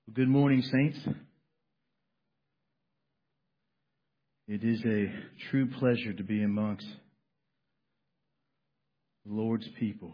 Good morning, saints. It is a true pleasure to be amongst the Lord's people.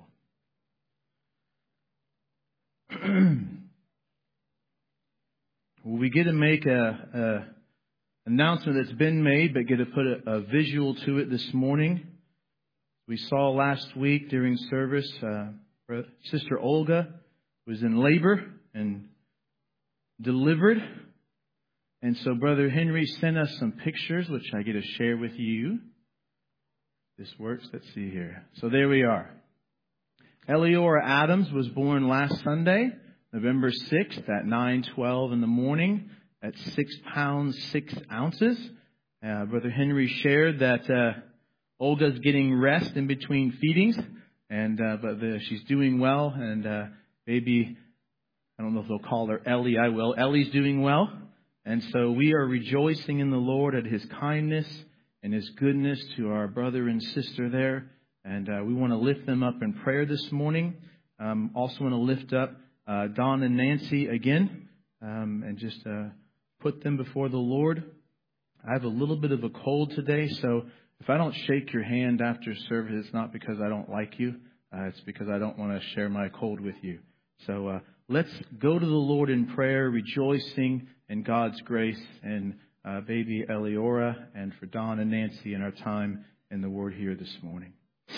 We get to make a announcement that's been made, but get to put a visual to it this morning. We saw last week during service, Sister Olga was in labor and delivered. And so Brother Henry sent us some pictures, which I get to share with you. This works. Let's see here. So there we are. Eleora Adams was born last Sunday, November 6th at 9:12 in the morning at 6 pounds 6 ounces. Brother Henry shared that Olga's getting rest in between feedings, and but she's doing well. And baby, I don't know if they'll call her Ellie. I will. Ellie's doing well. And so we are rejoicing in the Lord at His kindness and His goodness to our brother and sister there. And we want to lift them up in prayer this morning. Also want to lift up Don and Nancy again and just put them before the Lord. I have a little bit of a cold today, so if I don't shake your hand after service, it's not because I don't like you. It's because I don't want to share my cold with you. So let's go to the Lord in prayer, rejoicing in God's grace and baby Eleora, and for Don and Nancy in our time in the Word here this morning.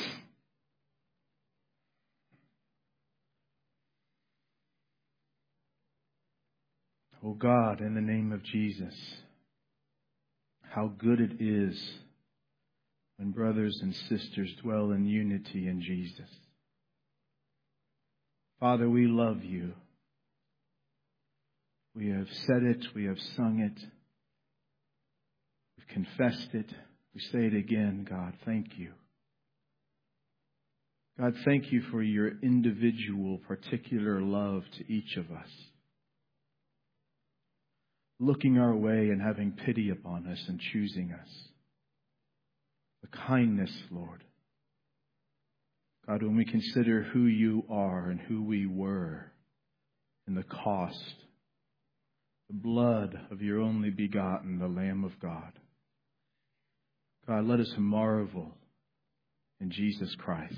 Oh God, in the name of Jesus, how good it is when brothers and sisters dwell in unity in Jesus. Father, we love you. We have said it. We have sung it. We've confessed it. We say it again, God. Thank you. God, thank you for your individual, particular love to each of us. Looking our way and having pity upon us and choosing us. The kindness, Lord. God, when we consider who you are and who we were and the cost, the blood of your only begotten, the Lamb of God. God, let us marvel in Jesus Christ.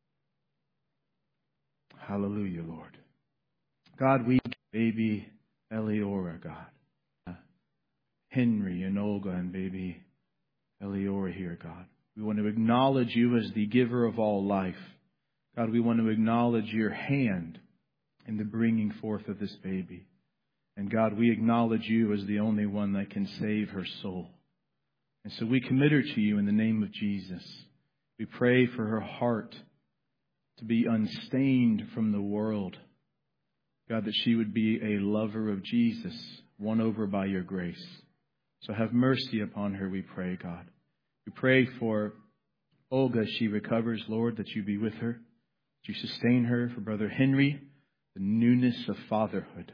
Hallelujah, Lord. God, we baby Eleora, God. Henry and Olga and baby Eleora here, God. We want to acknowledge you as the giver of all life. God, we want to acknowledge your hand in the bringing forth of this baby. And God, we acknowledge you as the only one that can save her soul. And so we commit her to you in the name of Jesus. We pray for her heart to be unstained from the world. God, that she would be a lover of Jesus, won over by your grace. So have mercy upon her, we pray, God. We pray for Olga as she recovers, Lord, that you be with her. That you sustain her. For Brother Henry, the newness of fatherhood.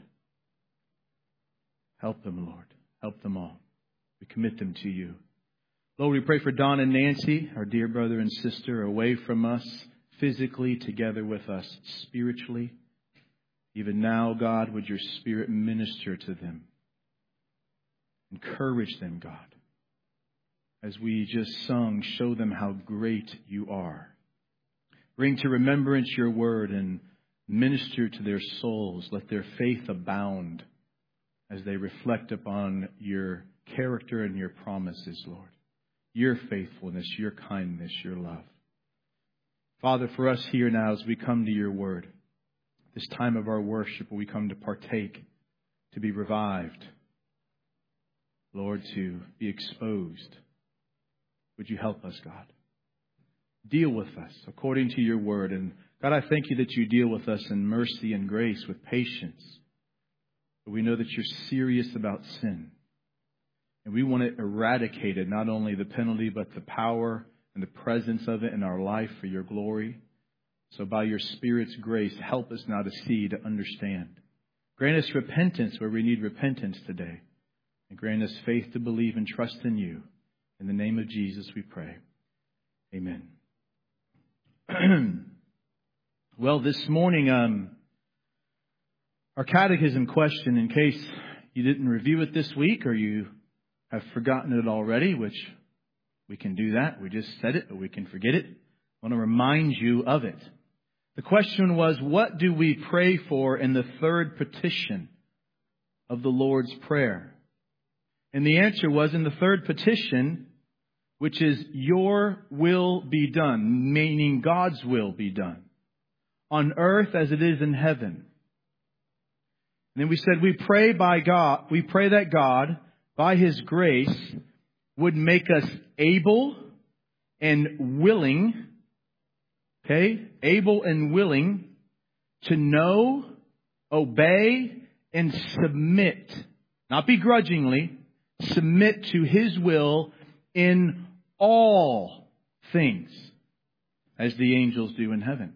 Help them, Lord. Help them all. We commit them to you. Lord, we pray for Don and Nancy, our dear brother and sister, away from us physically, together with us spiritually. Even now, God, would your Spirit minister to them. Encourage them, God. As we just sung, show them how great you are. Bring to remembrance your word and minister to their souls. Let their faith abound as they reflect upon your character and your promises, Lord. Your faithfulness, your kindness, your love. Father, for us here now as we come to your word, this time of our worship where we come to partake, to be revived, Lord, to be exposed. Would you help us, God? Deal with us according to your word. And God, I thank you that you deal with us in mercy and grace with patience. But we know that you're serious about sin. And we want to eradicate it, not only the penalty, but the power and the presence of it in our life for your glory. So by your Spirit's grace, help us now to see, to understand. Grant us repentance where we need repentance today. And grant us faith to believe and trust in you. In the name of Jesus we pray. Amen. Well, this morning, Our catechism question, in case you didn't review it this week or you have forgotten it already, which we can do that. We just said it, but we can forget it. I want to remind you of it. The question was, what do we pray for in the third petition of the Lord's Prayer? And the answer was, in the third petition, which is, your will be done, meaning God's will be done, on earth as it is in heaven. And then we said we pray that God, by His grace, would make us able and willing, able and willing to know, obey, and submit, not begrudgingly, submit to His will in all things, as the angels do in heaven.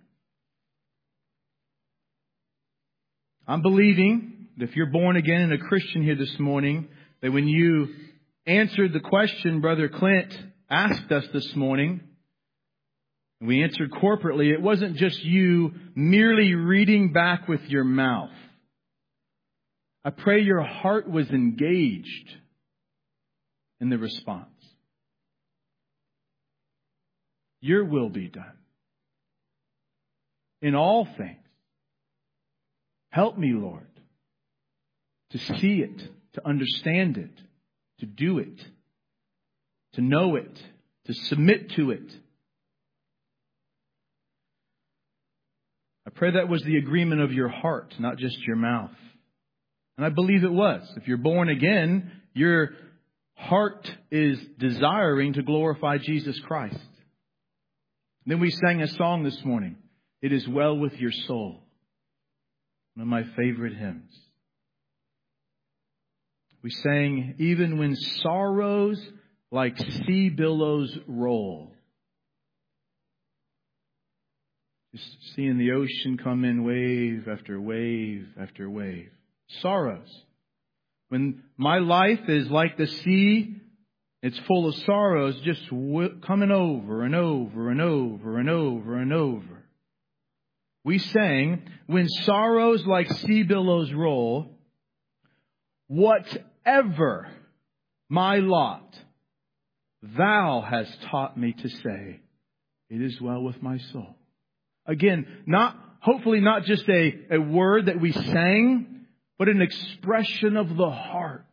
I'm believing that if you're born again and a Christian here this morning, that when you answered the question Brother Clint asked us this morning, and we answered corporately, it wasn't just you merely reading back with your mouth. I pray your heart was engaged in the response. Your will be done in all things. Help me, Lord, to see it, to understand it, to do it, to know it, to submit to it. I pray that was the agreement of your heart, not just your mouth. And I believe it was. If you're born again, your heart is desiring to glorify Jesus Christ. Then we sang a song this morning. It is well with your soul. One of my favorite hymns. We sang, even when sorrows like sea billows roll. Just seeing the ocean come in wave after wave after wave. Sorrows. When my life is like the sea, it's full of sorrows just coming over and over and over and over and over. We sang, when sorrows like sea billows roll, whatever my lot, Thou hast taught me to say, it is well with my soul. Again, hopefully not just a word that we sang, but an expression of the heart.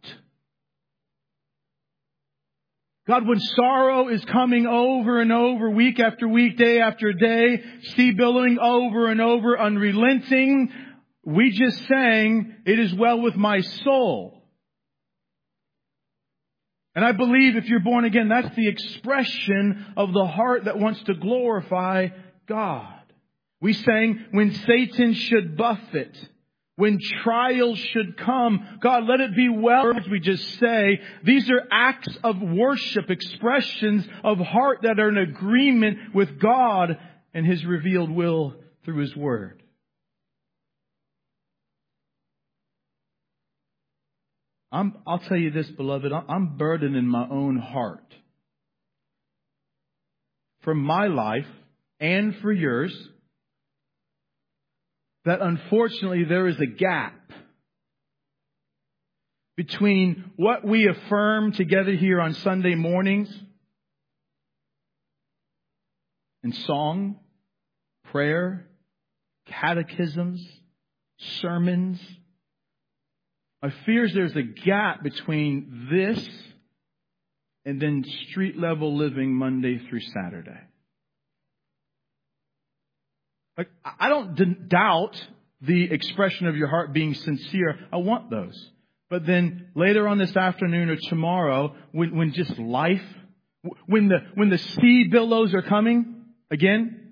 God, when sorrow is coming over and over, week after week, day after day, sea billowing over and over, unrelenting, we just sang, it is well with my soul. And I believe if you're born again, that's the expression of the heart that wants to glorify God. We sang, when Satan should buffet, when trials should come, God, let it be well, as we just say. These are acts of worship, expressions of heart that are in agreement with God and His revealed will through His Word. I'll tell you this, beloved, I'm burdened in my own heart for my life and for yours, that unfortunately there is a gap between what we affirm together here on Sunday mornings in song, prayer, catechisms, sermons. I fear there's a gap between this and then street level living Monday through Saturday. Like, I don't doubt the expression of your heart being sincere. I want those. But then later on this afternoon or tomorrow, when just life, when the sea billows are coming again,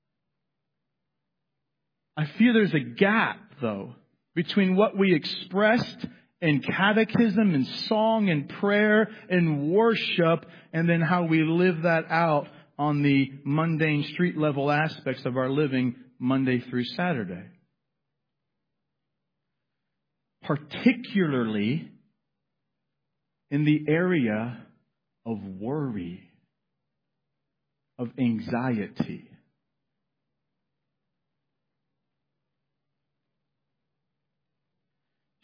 I fear there's a gap, though, between what we expressed in catechism and song and prayer and worship, and then how we live that out on the mundane street level aspects of our living Monday through Saturday. Particularly in the area of worry, of anxiety.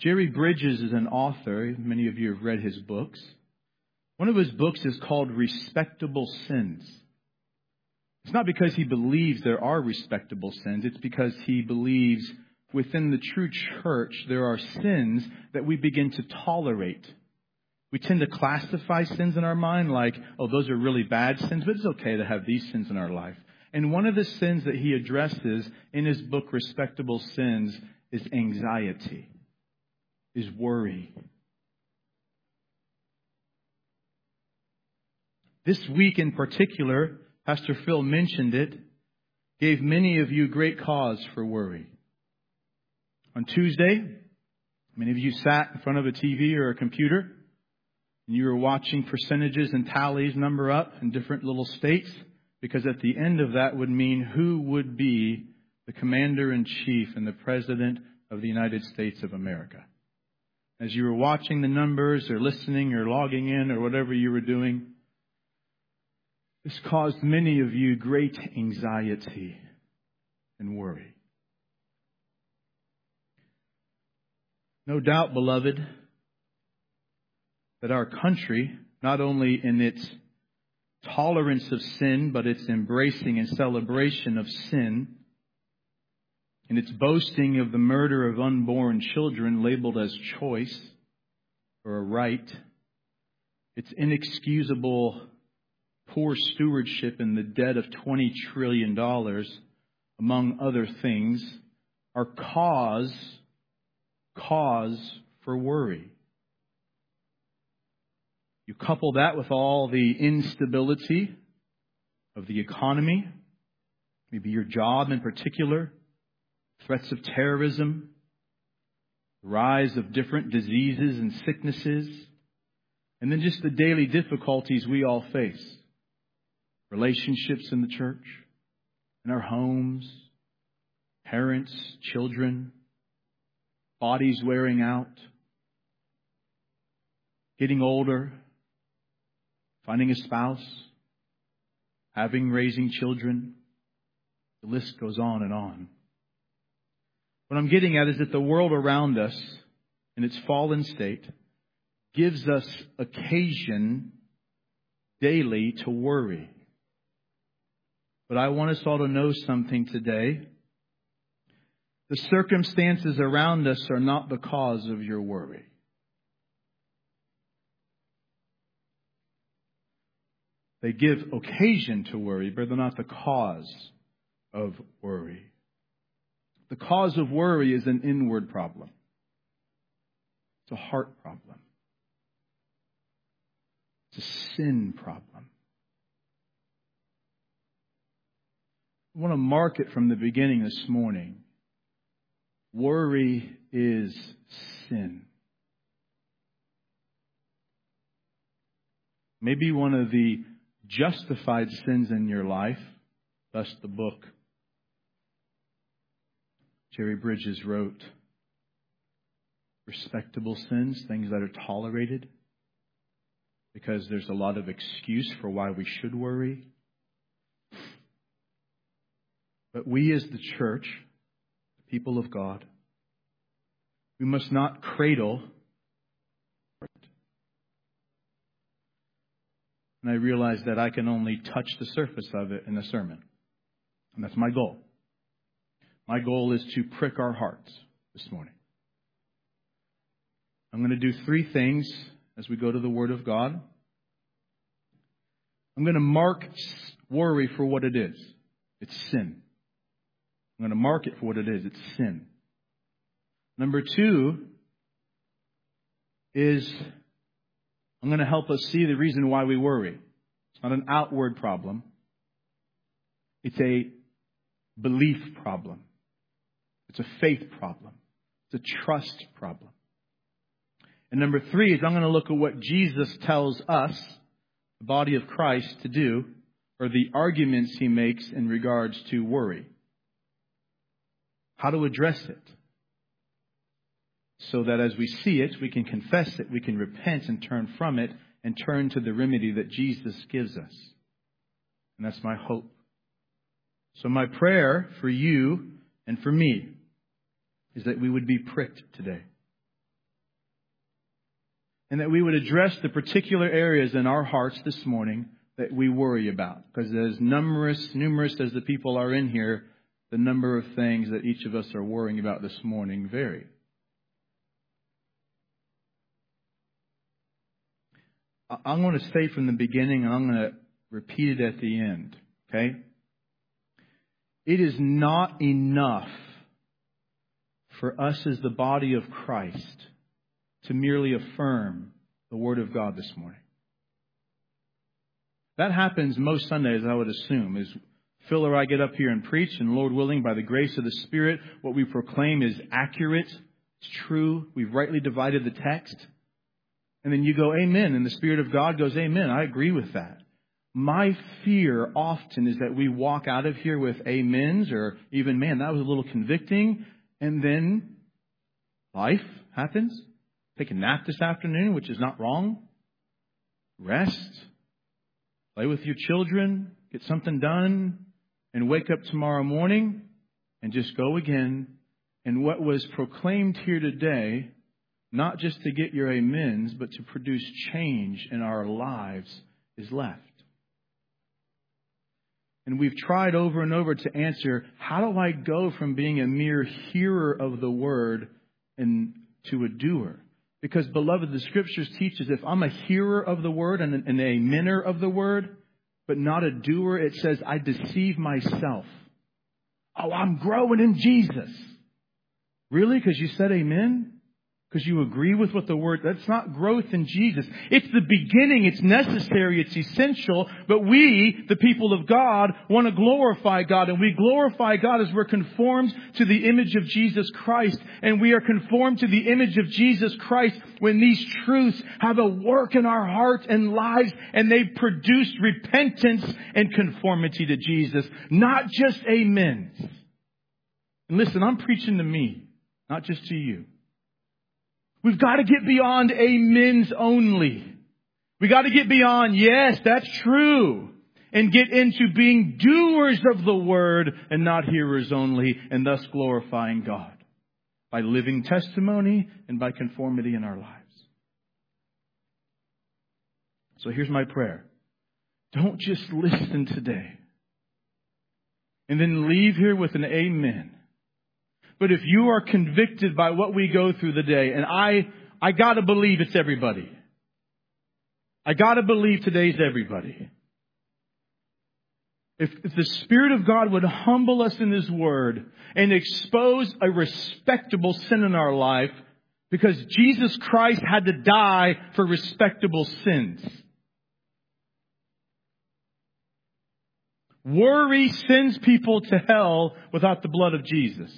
Jerry Bridges is an author. Many of you have read his books. One of his books is called Respectable Sins. It's not because he believes there are respectable sins. It's because he believes within the true church there are sins that we begin to tolerate. We tend to classify sins in our mind like, oh, those are really bad sins, but it's okay to have these sins in our life. And one of the sins that he addresses in his book, Respectable Sins, is anxiety, is worry. This week in particular, Pastor Phil mentioned it, gave many of you great cause for worry. On Tuesday, many of you sat in front of a TV or a computer, and you were watching percentages and tallies number up in different little states, because at the end of that would mean who would be the commander-in-chief and the president of the United States of America. As you were watching the numbers or listening or logging in or whatever you were doing, this caused many of you great anxiety and worry. No doubt, beloved, that our country, not only in its tolerance of sin, but its embracing and celebration of sin, in its boasting of the murder of unborn children labeled as choice or a right, its inexcusable poor stewardship in the debt of $20 trillion, among other things, are cause for worry. You couple that with all the instability of the economy, maybe your job in particular, threats of terrorism, the rise of different diseases and sicknesses, and then just the daily difficulties we all face. Relationships in the church, in our homes, parents, children, bodies wearing out, getting older, finding a spouse, raising children. The list goes on and on. What I'm getting at is that the world around us, in its fallen state, gives us occasion daily to worry. But I want us all to know something today. The circumstances around us are not the cause of your worry. They give occasion to worry, but they're not the cause of worry. The cause of worry is an inward problem. It's a heart problem. It's a sin problem. I want to mark it from the beginning this morning. Worry is sin. Maybe one of the justified sins in your life, thus the book Jerry Bridges wrote, Respectable Sins, things that are tolerated, because there's a lot of excuse for why we should worry. But we as the church, the people of God, we must not cradle it. And I realize that I can only touch the surface of it in a sermon. And that's my goal. My goal is to prick our hearts this morning. I'm going to do three things as we go to the Word of God. I'm going to mark worry for what it is. It's sin. I'm going to mark it for what it is. It's sin. Number two is I'm going to help us see the reason why we worry. It's not an outward problem. It's a belief problem. It's a faith problem. It's a trust problem. And number three is I'm going to look at what Jesus tells us, the body of Christ, to do, or the arguments he makes in regards to worry. How to address it. So that as we see it, we can confess it, we can repent and turn from it, and turn to the remedy that Jesus gives us. And that's my hope. So my prayer for you and for me is that we would be pricked today. and that we would address the particular areas in our hearts this morning that we worry about. Because as numerous as the people are in here, the number of things that each of us are worrying about this morning vary. I'm going to say from the beginning, and I'm going to repeat it at the end. Okay? It is not enough for us as the body of Christ to merely affirm the Word of God this morning. That happens most Sundays, I would assume, is Phil or I get up here and preach, and Lord willing, by the grace of the Spirit, what we proclaim is accurate, it's true, we've rightly divided the text. And then you go, amen, and the Spirit of God goes, amen, I agree with that. My fear often is that we walk out of here with amens, or even, man, that was a little convicting, and then life happens. Take a nap this afternoon, which is not wrong. Rest. Play with your children. Get something done. And wake up tomorrow morning and just go again. And what was proclaimed here today, not just to get your amens, but to produce change in our lives, is left. And we've tried over and over to answer, how do I go from being a mere hearer of the Word and to a doer? Because, beloved, the Scriptures teach us if I'm a hearer of the Word and a amener of the Word, but not a doer, it says I deceive myself. Oh, I'm growing in Jesus. Really? Because you said amen? Because you agree with what the Word... That's not growth in Jesus. It's the beginning. It's necessary. It's essential. But we, the people of God, want to glorify God. And we glorify God as we're conformed to the image of Jesus Christ. And we are conformed to the image of Jesus Christ when these truths have a work in our hearts and lives. And they produce repentance and conformity to Jesus. Not just amens. And listen, I'm preaching to me, not just to you. We've got to get beyond amens only. We got to get beyond, yes, that's true. And get into being doers of the Word and not hearers only. And thus glorifying God. By living testimony and by conformity in our lives. So here's my prayer. Don't just listen today. And then leave here with an amen. But if you are convicted by what we go through the day, and I got to believe it's everybody. I got to believe today's everybody. If the Spirit of God would humble us in His Word and expose a respectable sin in our life, because Jesus Christ had to die for respectable sins. Worry sends people to hell without the blood of Jesus.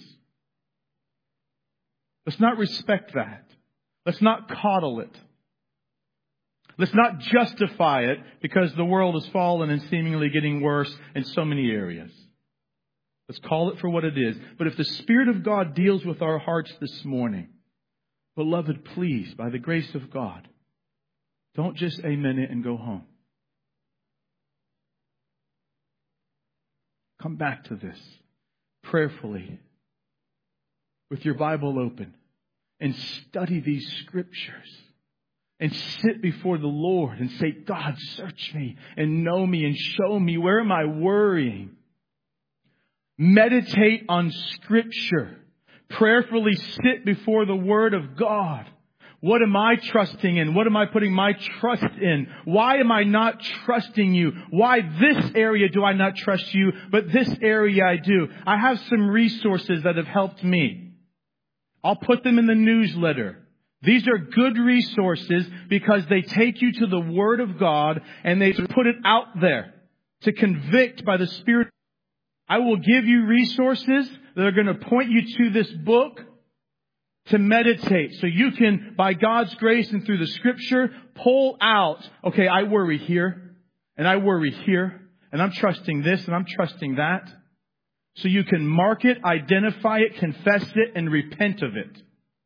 Let's not respect that. Let's not coddle it. Let's not justify it because the world has fallen and seemingly getting worse in so many areas. Let's call it for what it is. But if the Spirit of God deals with our hearts this morning, beloved, please, by the grace of God, don't just amen it and go home. Come back to this prayerfully with your Bible open and study these Scriptures and sit before the Lord and say, God, search me and know me and show me, where am I worrying? Meditate on Scripture. Prayerfully sit before the Word of God. What am I trusting in? What am I putting my trust in? Why am I not trusting you? Why this area do I not trust you, but this area I do? I have some resources that have helped me. I'll put them in the newsletter. These are good resources because they take you to the Word of God and they put it out there to convict by the Spirit. I will give you resources that are going to point you to this book to meditate. So you can, by God's grace and through the Scripture, pull out, okay, I worry here and I worry here and I'm trusting this and I'm trusting that. So you can mark it, identify it, confess it, and repent of it.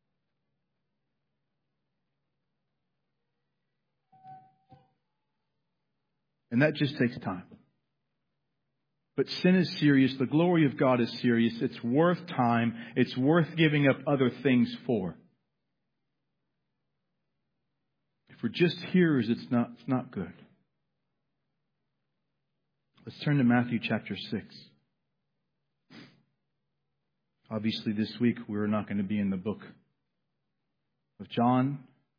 And that just takes time. But sin is serious. The glory of God is serious. It's worth time. It's worth giving up other things for. For just hearers, it's not good. Let's turn to Matthew chapter 6. Obviously, this week we're not going to be in the book of John.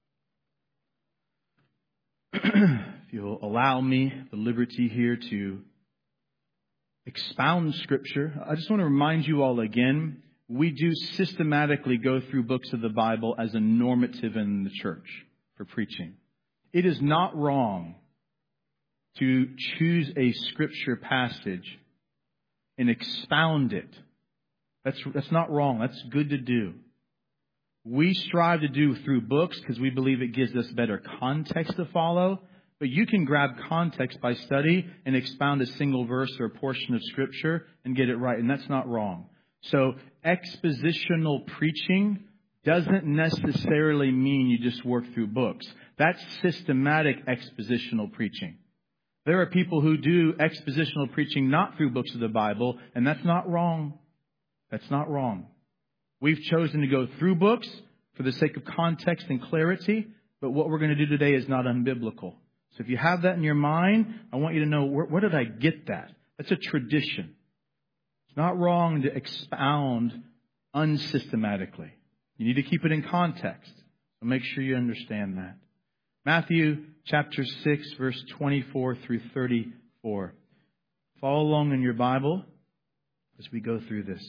If you'll allow me the liberty here to expound Scripture, I just want to remind you all again, we do systematically go through books of the Bible as a normative in the church for preaching. It is not wrong to choose a Scripture passage and expound it. That's not wrong. That's good to do. We strive to do through books because we believe it gives us better context to follow. But you can grab context by study and expound a single verse or a portion of Scripture and get it right. And that's not wrong. So expositional preaching doesn't necessarily mean you just work through books. That's systematic expositional preaching. There are people who do expositional preaching not through books of the Bible, and that's not wrong. That's not wrong. We've chosen to go through books for the sake of context and clarity, but what we're going to do today is not unbiblical. So if you have that in your mind, I want you to know, where did I get that? That's a tradition. It's not wrong to expound unsystematically. You need to keep it in context. So make sure you understand that. Matthew chapter 6, verse 24 through 34. Follow along in your Bible as we go through this.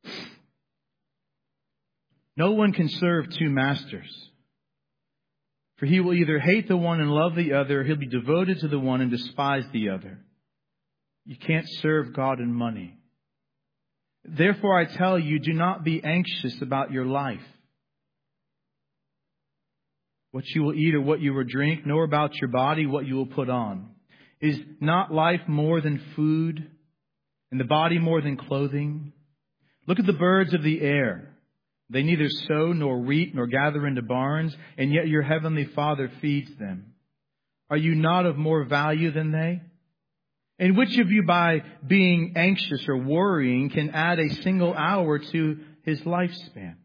No one can serve two masters, for he will either hate the one and love the other, or he'll be devoted to the one and despise the other. You can't serve God and money. Therefore, I tell you, do not be anxious about your life, what you will eat or what you will drink, nor about your body, what you will put on. Is not life more than food, and the body more than clothing? Look at the birds of the air. They neither sow nor reap nor gather into barns, and yet your heavenly Father feeds them. Are you not of more value than they? And which of you, by being anxious or worrying, can add a single hour to his lifespan?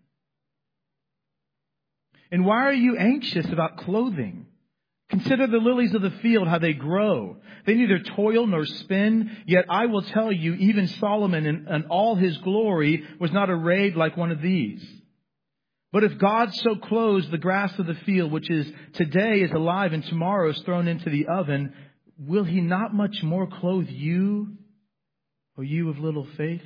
And why are you anxious about clothing? Consider the lilies of the field, how they grow. They neither toil nor spin. Yet I will tell you, even Solomon in all his glory was not arrayed like one of these. But if God so clothes the grass of the field, which is today is alive and tomorrow is thrown into the oven, will he not much more clothe you, O you of little faith?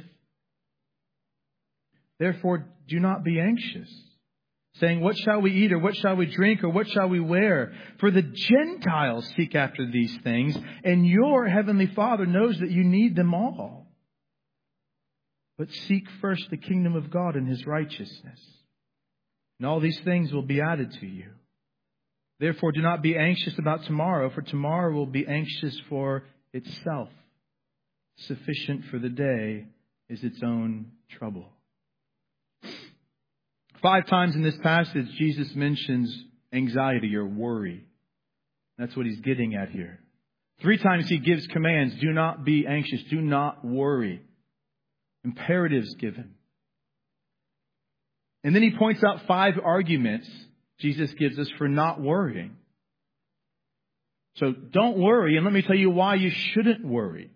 Therefore, do not be anxious, saying, what shall we eat, or what shall we drink, or what shall we wear? For the Gentiles seek after these things, and your heavenly Father knows that you need them all. But seek first the kingdom of God and his righteousness, and all these things will be added to you. Therefore, do not be anxious about tomorrow, for tomorrow will be anxious for itself. Sufficient for the day is its own trouble. 5 times in this passage, Jesus mentions anxiety or worry. That's what he's getting at here. 3 times he gives commands. Do not be anxious. Do not worry. Imperatives given. And then he points out 5 arguments Jesus gives us for not worrying. So don't worry, and let me tell you why you shouldn't worry.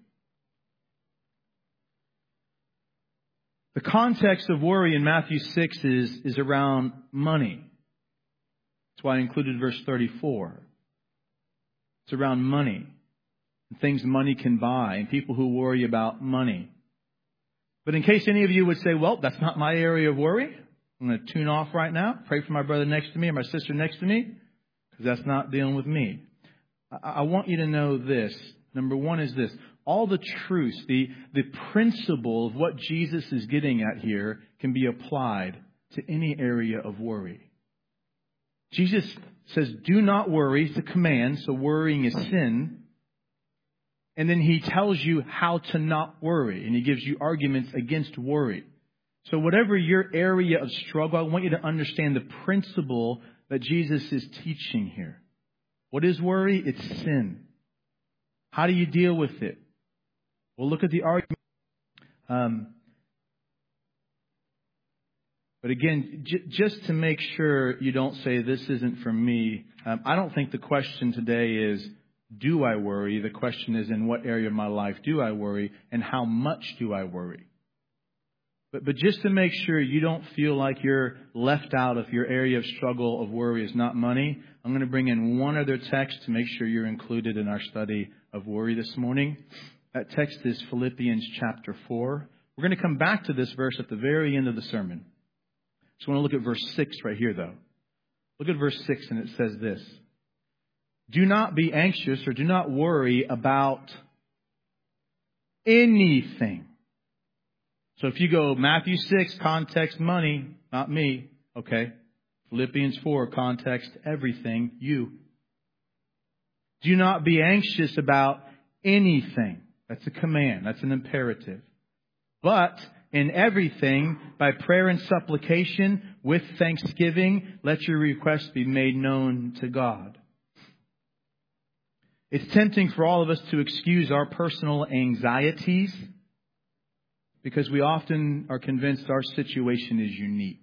The context of worry in Matthew 6 is around money. That's why I included verse 34. It's around money, and things money can buy, and people who worry about money. But in case any of you would say, well, that's not my area of worry, I'm going to tune off right now, pray for my brother next to me or my sister next to me, because that's not dealing with me. I want you to know this. Number one is this. All the truths, the principle of what Jesus is getting at here can be applied to any area of worry. Jesus says, do not worry. It's a command, so worrying is sin. And then he tells you how to not worry, and he gives you arguments against worry. So whatever your area of struggle, I want you to understand the principle that Jesus is teaching here. What is worry? It's sin. How do you deal with it? Well, look at the argument. But again, just to make sure you don't say this isn't for me, I don't think the question today is, do I worry? The question is, in what area of my life do I worry, and how much do I worry? But just to make sure you don't feel like you're left out if your area of struggle of worry is not money, I'm going to bring in one other text to make sure you're included in our study of worry this morning. That text is Philippians chapter 4. We're going to come back to this verse at the very end of the sermon. Just want to look at verse 6 right here, though. Look at verse 6, and it says this. Do not be anxious or do not worry about anything. So if you go Matthew 6, context money, not me, okay. Philippians 4, context everything, you. Do not be anxious about anything. That's a command. That's an imperative. But in everything, by prayer and supplication, with thanksgiving, let your requests be made known to God. It's tempting for all of us to excuse our personal anxieties because we often are convinced our situation is unique.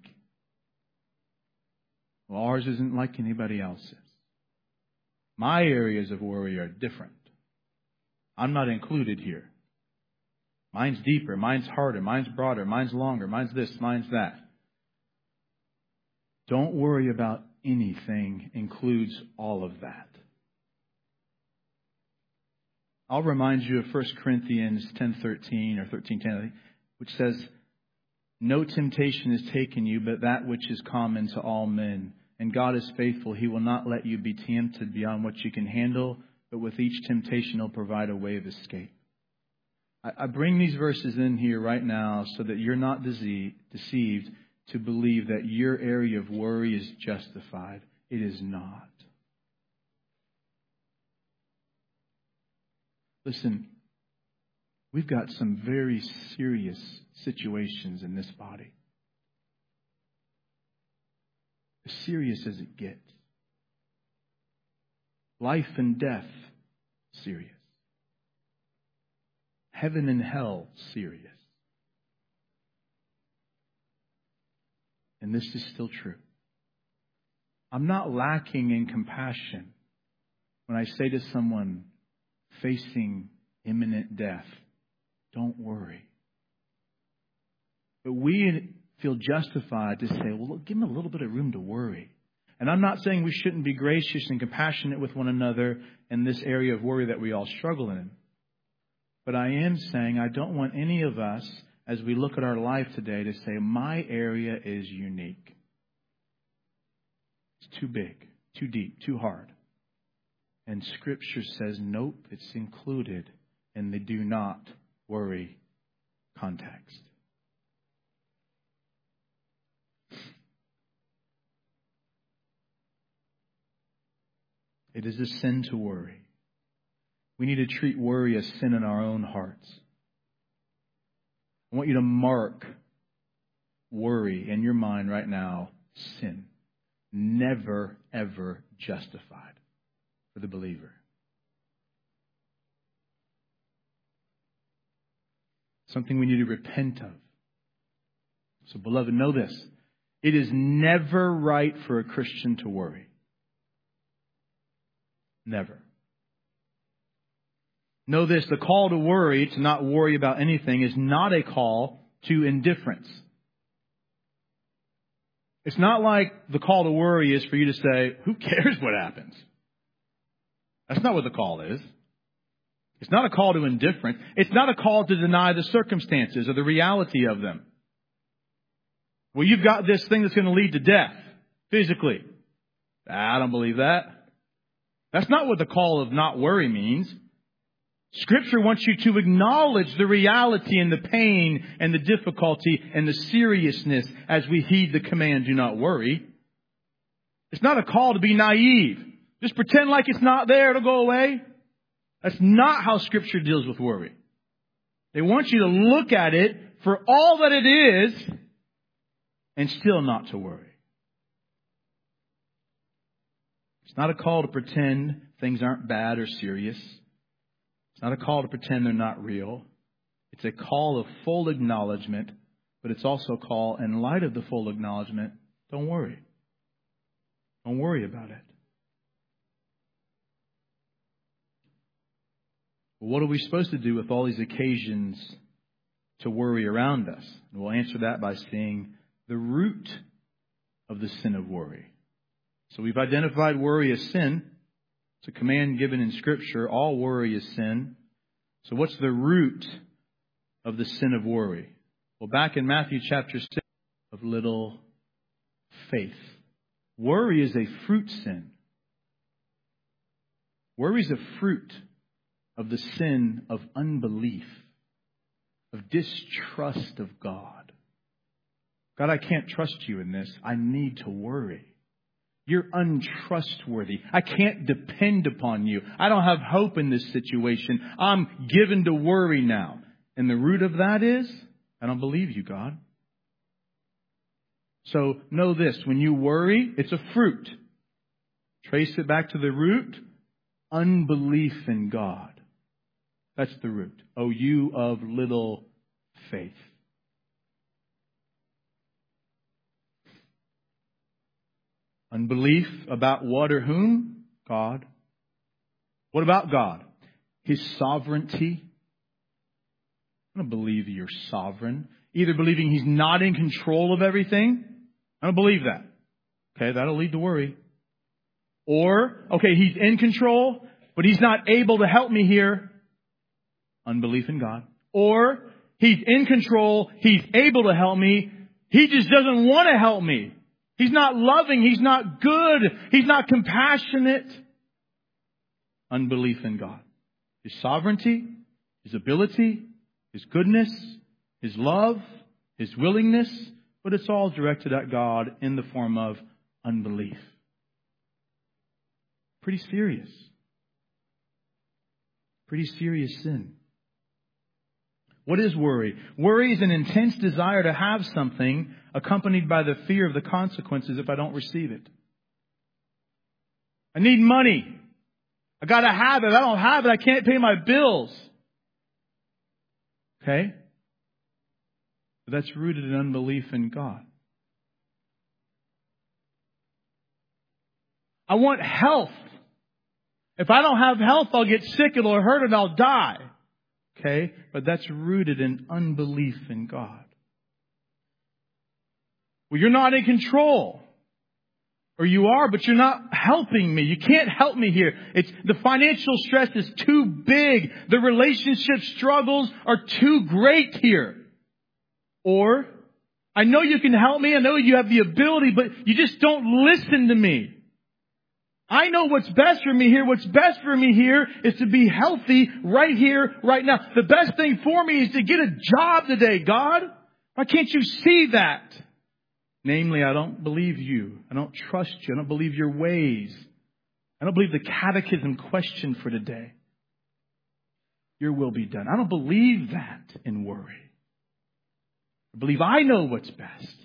Well, ours isn't like anybody else's. My areas of worry are different. I'm not included here. Mine's deeper, mine's harder, mine's broader, mine's longer, mine's this, mine's that. Don't worry about anything includes all of that. I'll remind you of 1 Corinthians 10:13 or 13:10, which says, no temptation is taken you, but that which is common to all men. And God is faithful. He will not let you be tempted beyond what you can handle, but with each temptation, He'll provide a way of escape. I bring these verses in here right now so that you're not deceived to believe that your area of worry is justified. It is not. Listen, we've got some very serious situations in this body. As serious as it gets. Life and death, serious. Heaven and hell, serious. And this is still true. I'm not lacking in compassion when I say to someone facing imminent death, don't worry. But we feel justified to say, well, look, give them a little bit of room to worry. And I'm not saying we shouldn't be gracious and compassionate with one another in this area of worry that we all struggle in. But I am saying I don't want any of us, as we look at our life today, to say, my area is unique. It's too big, too deep, too hard. And Scripture says, nope, it's included in the do not worry context. It is a sin to worry. We need to treat worry as sin in our own hearts. I want you to mark worry in your mind right now, sin. Never, ever justified for the believer. Something we need to repent of. So, beloved, know this. It is never right for a Christian to worry. Never. Know this, the call to worry, to not worry about anything, is not a call to indifference. It's not like the call to worry is for you to say, who cares what happens? That's not what the call is. It's not a call to indifference. It's not a call to deny the circumstances or the reality of them. Well, you've got this thing that's going to lead to death, physically. I don't believe that. That's not what the call of not worry means. Scripture wants you to acknowledge the reality and the pain and the difficulty and the seriousness as we heed the command, do not worry. It's not a call to be naive. Just pretend like it's not there, it'll go away. That's not how Scripture deals with worry. They want you to look at it for all that it is and still not to worry. It's not a call to pretend things aren't bad or serious. It's not a call to pretend they're not real. It's a call of full acknowledgement But it's also a call, in light of the full acknowledgement, don't worry. Don't worry about it. Well, what are we supposed to do with all these occasions to worry around us? And we'll answer that by seeing the root of the sin of worry. So we've identified worry as sin. It's a command given in Scripture. All worry is sin. So what's the root of the sin of worry? Well, back in Matthew chapter 6, of little faith. Worry is a fruit sin. Worry is a fruit of the sin of unbelief, of distrust of God. God, I can't trust you in this. I need to worry. You're untrustworthy. I can't depend upon you. I don't have hope in this situation. I'm given to worry now. And the root of that is, I don't believe you, God. So know this, when you worry, it's a fruit. Trace it back to the root, unbelief in God. That's the root. Oh, you of little faith. Unbelief about what or whom? God. What about God? His sovereignty. I don't believe you're sovereign. Either believing He's not in control of everything. I don't believe that. Okay, that'll lead to worry. Or, okay, He's in control, but He's not able to help me here. Unbelief in God. Or, He's in control, He's able to help me, He just doesn't want to help me. He's not loving, He's not good, He's not compassionate. Unbelief in God. His sovereignty, His ability, His goodness, His love, His willingness, but it's all directed at God in the form of unbelief. Pretty serious. Pretty serious sin. What is worry? Worry is an intense desire to have something accompanied by the fear of the consequences if I don't receive it. I need money. I got to have it. If I don't have it, I can't pay my bills. Okay? But that's rooted in unbelief in God. I want health. If I don't have health, I'll get sick, it'll hurt, and I'll die. Okay? But that's rooted in unbelief in God. Well, you're not in control. Or you are, but you're not helping me. You can't help me here. It's the financial stress is too big. The relationship struggles are too great here. Or, I know you can help me. I know you have the ability, but you just don't listen to me. I know what's best for me here. What's best for me here is to be healthy right here, right now. The best thing for me is to get a job today, God. Why can't you see that? Namely, I don't believe you. I don't trust you. I don't believe your ways. I don't believe the catechism question for today. Your will be done. I don't believe that in worry. I believe I know what's best.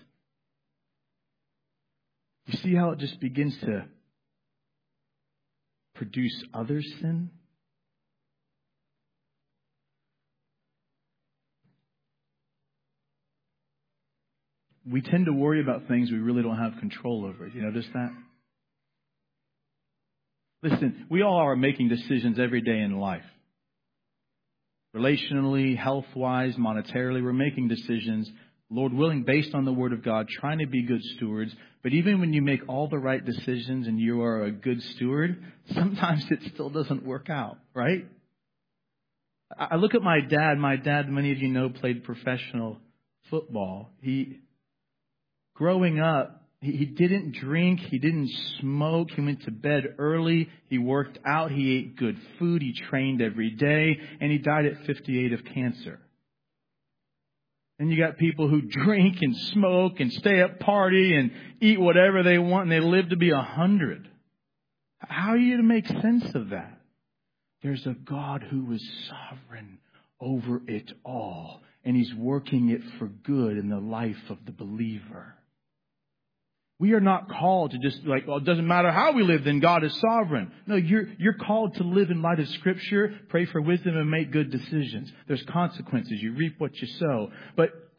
You see how it just begins to produce other sin? We tend to worry about things we really don't have control over. You notice that? Listen, we all are making decisions every day in life. Relationally, health-wise, monetarily, we're making decisions, Lord willing, based on the Word of God, trying to be good stewards. But even when you make all the right decisions and you are a good steward, sometimes it still doesn't work out, right? I look at my dad. My dad, many of you know, played professional football. Growing up, he didn't drink. He didn't smoke. He went to bed early. He worked out. He ate good food. He trained every day. And he died at 58 of cancer. And you got people who drink and smoke and stay up party and eat whatever they want, and they live to be 100. How are you to make sense of that? There's a God who is sovereign over it all, and He's working it for good in the life of the believer. We are not called to just like, well, it doesn't matter how we live, then God is sovereign. No, you're called to live in light of Scripture, pray for wisdom, and make good decisions. There's consequences. You reap what you sow. But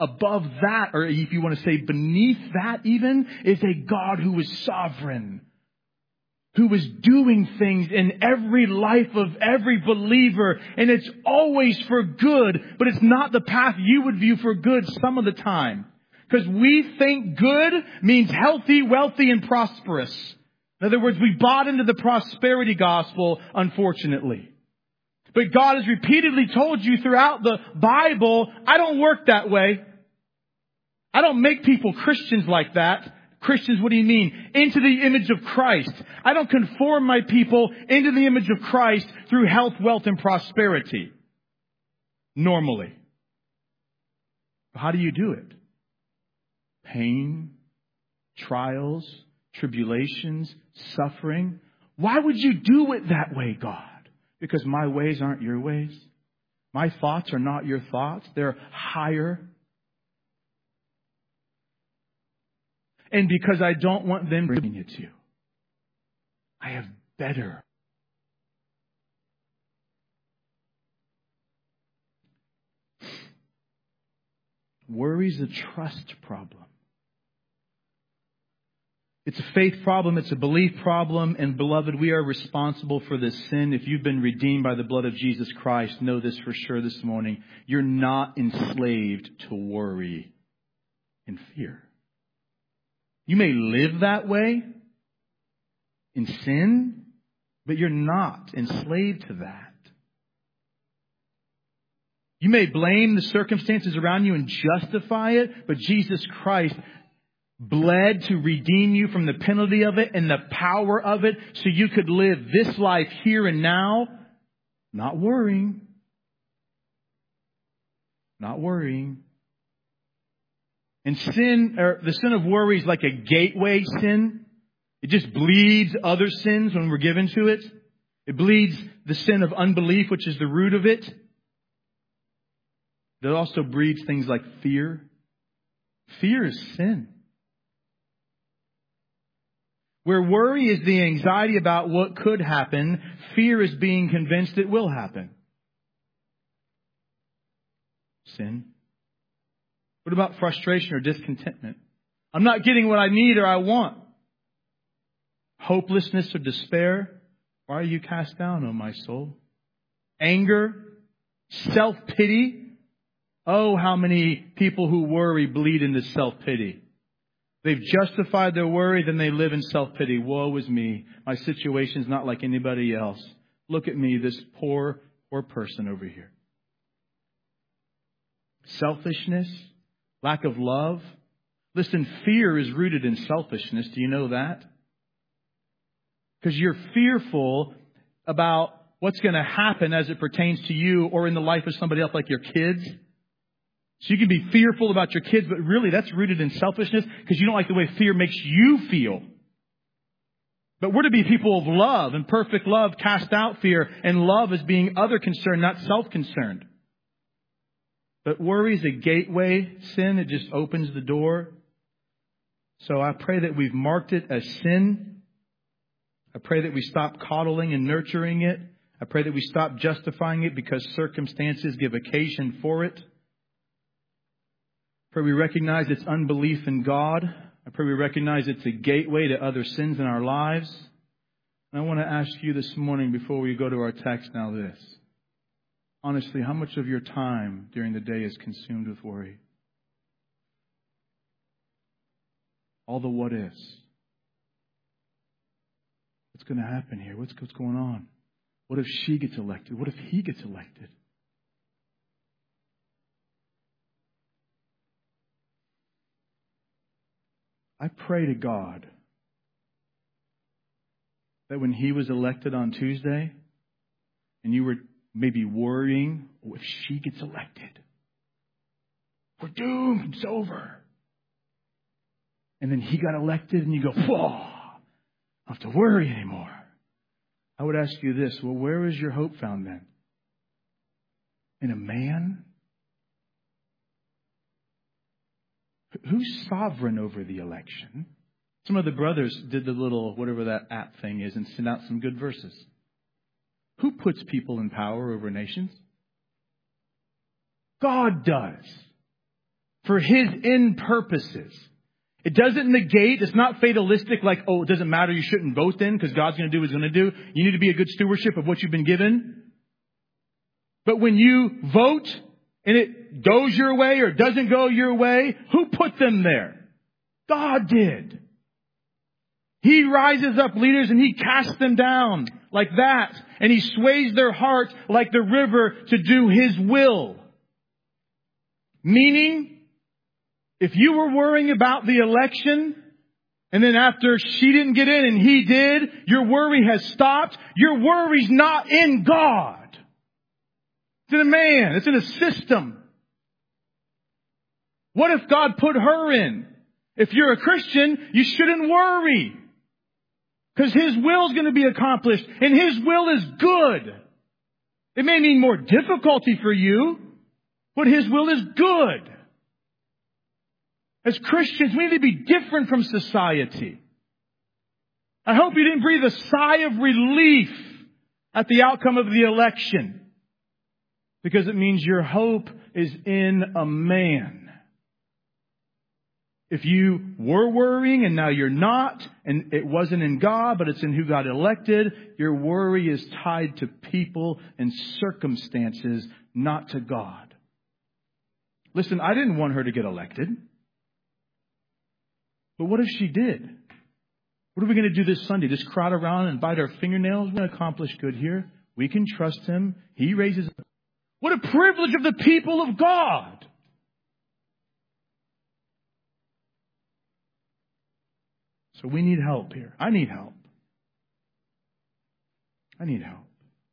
above that, or if you want to say beneath that even, is a God who is sovereign, who is doing things in every life of every believer, and it's always for good, but it's not the path you would view for good some of the time. Because we think good means healthy, wealthy, and prosperous. In other words, we bought into the prosperity gospel, unfortunately. But God has repeatedly told you throughout the Bible, I don't work that way. I don't make people Christians like that. Christians, what do you mean? Into the image of Christ. I don't conform my people into the image of Christ through health, wealth, and prosperity. Normally. How do you do it? Pain, trials, tribulations, suffering. Why would you do it that way, God? Because my ways aren't your ways. My thoughts are not your thoughts. They're higher. And because I don't want them bringing it to you. I have better. Worry's a trust problem. It's a faith problem. It's a belief problem. And beloved, we are responsible for this sin. If you've been redeemed by the blood of Jesus Christ, know this for sure this morning. You're not enslaved to worry and fear. You may live that way in sin, but you're not enslaved to that. You may blame the circumstances around you and justify it, but Jesus Christ bled to redeem you from the penalty of it and the power of it so you could live this life here and now, not worrying. Not worrying. And sin, or the sin of worry, is like a gateway sin. It just bleeds other sins when we're given to it. It bleeds the sin of unbelief, which is the root of it. It also breeds things like fear. Fear is sin. Where worry is the anxiety about what could happen, fear is being convinced it will happen. Sin. What about frustration or discontentment? I'm not getting what I need or I want. Hopelessness or despair. Why are you cast down, O my soul? Anger, self-pity. Oh, how many people who worry bleed into self-pity. They've justified their worry, then they live in self-pity. Woe is me. My situation's not like anybody else. Look at me, this poor person over here. Selfishness, lack of love. Listen, fear is rooted in selfishness. Do you know that? Because you're fearful about what's going to happen as it pertains to you or in the life of somebody else, like your kids. So you can be fearful about your kids, but really that's rooted in selfishness because you don't like the way fear makes you feel. But we're to be people of love, and perfect love casts out fear, and love is being other concerned, not self-concerned. But worry is a gateway sin. It just opens the door. So I pray that we've marked it as sin. I pray that we stop coddling and nurturing it. I pray that we stop justifying it because circumstances give occasion for it. I pray we recognize it's unbelief in God. I pray we recognize it's a gateway to other sins in our lives. And I want to ask you this morning before we go to our text now this. Honestly, how much of your time during the day is consumed with worry? All the what ifs. What's going to happen here? What's going on? What if she gets elected? What if he gets elected? I pray to God that when he was elected on Tuesday and you were maybe worrying, oh, if she gets elected, we're doomed, it's over. And then he got elected and you go, whoa, I don't have to worry anymore. I would ask you this, well, where is your hope found then? In a man? Who's sovereign over the election? Some of the brothers did the little, whatever that app thing is, and sent out some good verses. Who puts people in power over nations? God does. for His end purposes. It doesn't negate. It's not fatalistic like, oh, it doesn't matter. You shouldn't vote then because God's going to do what He's going to do. You need to be a good stewardship of what you've been given. But when you vote and it goes your way or doesn't go your way, who put them there? God did. He rises up leaders and He casts them down like that. And He sways their heart like the river to do His will. Meaning, if you were worrying about the election and then after she didn't get in and he did, your worry has stopped. Your worry's not in God. It's in a man. It's in a system. What if God put her in? If you're a Christian, you shouldn't worry. Because His will is going to be accomplished. And His will is good. It may mean more difficulty for you, but His will is good. As Christians, we need to be different from society. I hope you didn't breathe a sigh of relief at the outcome of the election. Because it means your hope is in a man. If you were worrying and now you're not, and it wasn't in God, but it's in who God elected, your worry is tied to people and circumstances, not to God. Listen, I didn't want her to get elected. But what if she did? What are we going to do this Sunday? Just crowd around and bite our fingernails? We're going to accomplish good here. We can trust Him. He raises up. What a privilege of the people of God. So we need help here. I need help. I need help.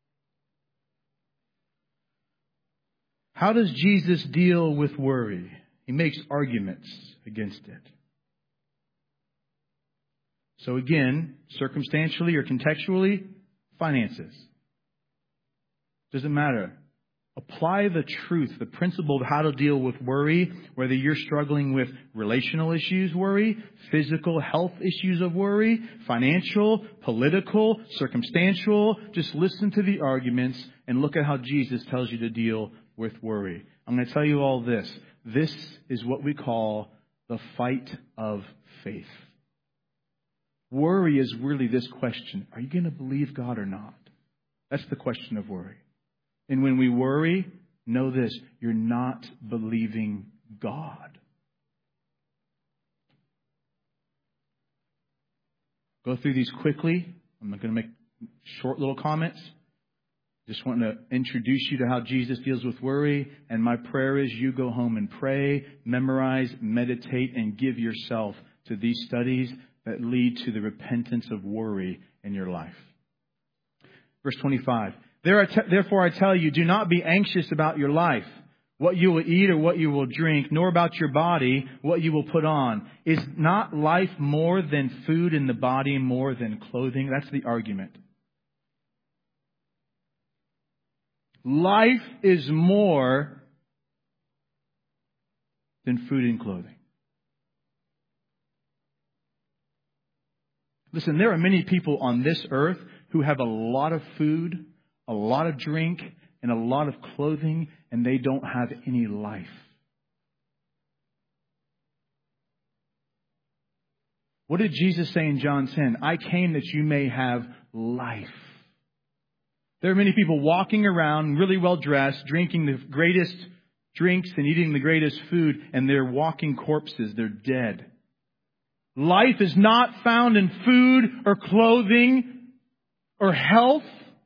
How does Jesus deal with worry? He makes arguments against it. So again, circumstantially or contextually, finances. Doesn't matter. Apply the truth, the principle of how to deal with worry, whether you're struggling with relational issues, worry, physical health issues of worry, financial, political, circumstantial. Just listen to the arguments and look at how Jesus tells you to deal with worry. I'm going to tell you all this. This is what we call the fight of faith. Worry is really this question. Are you going to believe God or not? That's the question of worry. And when we worry, know this, you're not believing God. Go through these quickly. I'm not going to make short little comments. Just want to introduce you to how Jesus deals with worry. And my prayer is you go home and pray, memorize, meditate, and give yourself to these studies that lead to the repentance of worry in your life. Verse 25. Therefore I tell you, do not be anxious about your life, what you will eat or what you will drink, nor about your body, what you will put on. Is not life more than food and the body more than clothing? That's the argument. Life is more than food and clothing. Listen, there are many people on this earth who have a lot of food, a lot of drink, and a lot of clothing, and they don't have any life. What did Jesus say in John 10? I came that you may have life. There are many people walking around really well dressed, drinking the greatest drinks and eating the greatest food, and they're walking corpses. They're dead. Life is not found in food or clothing or health.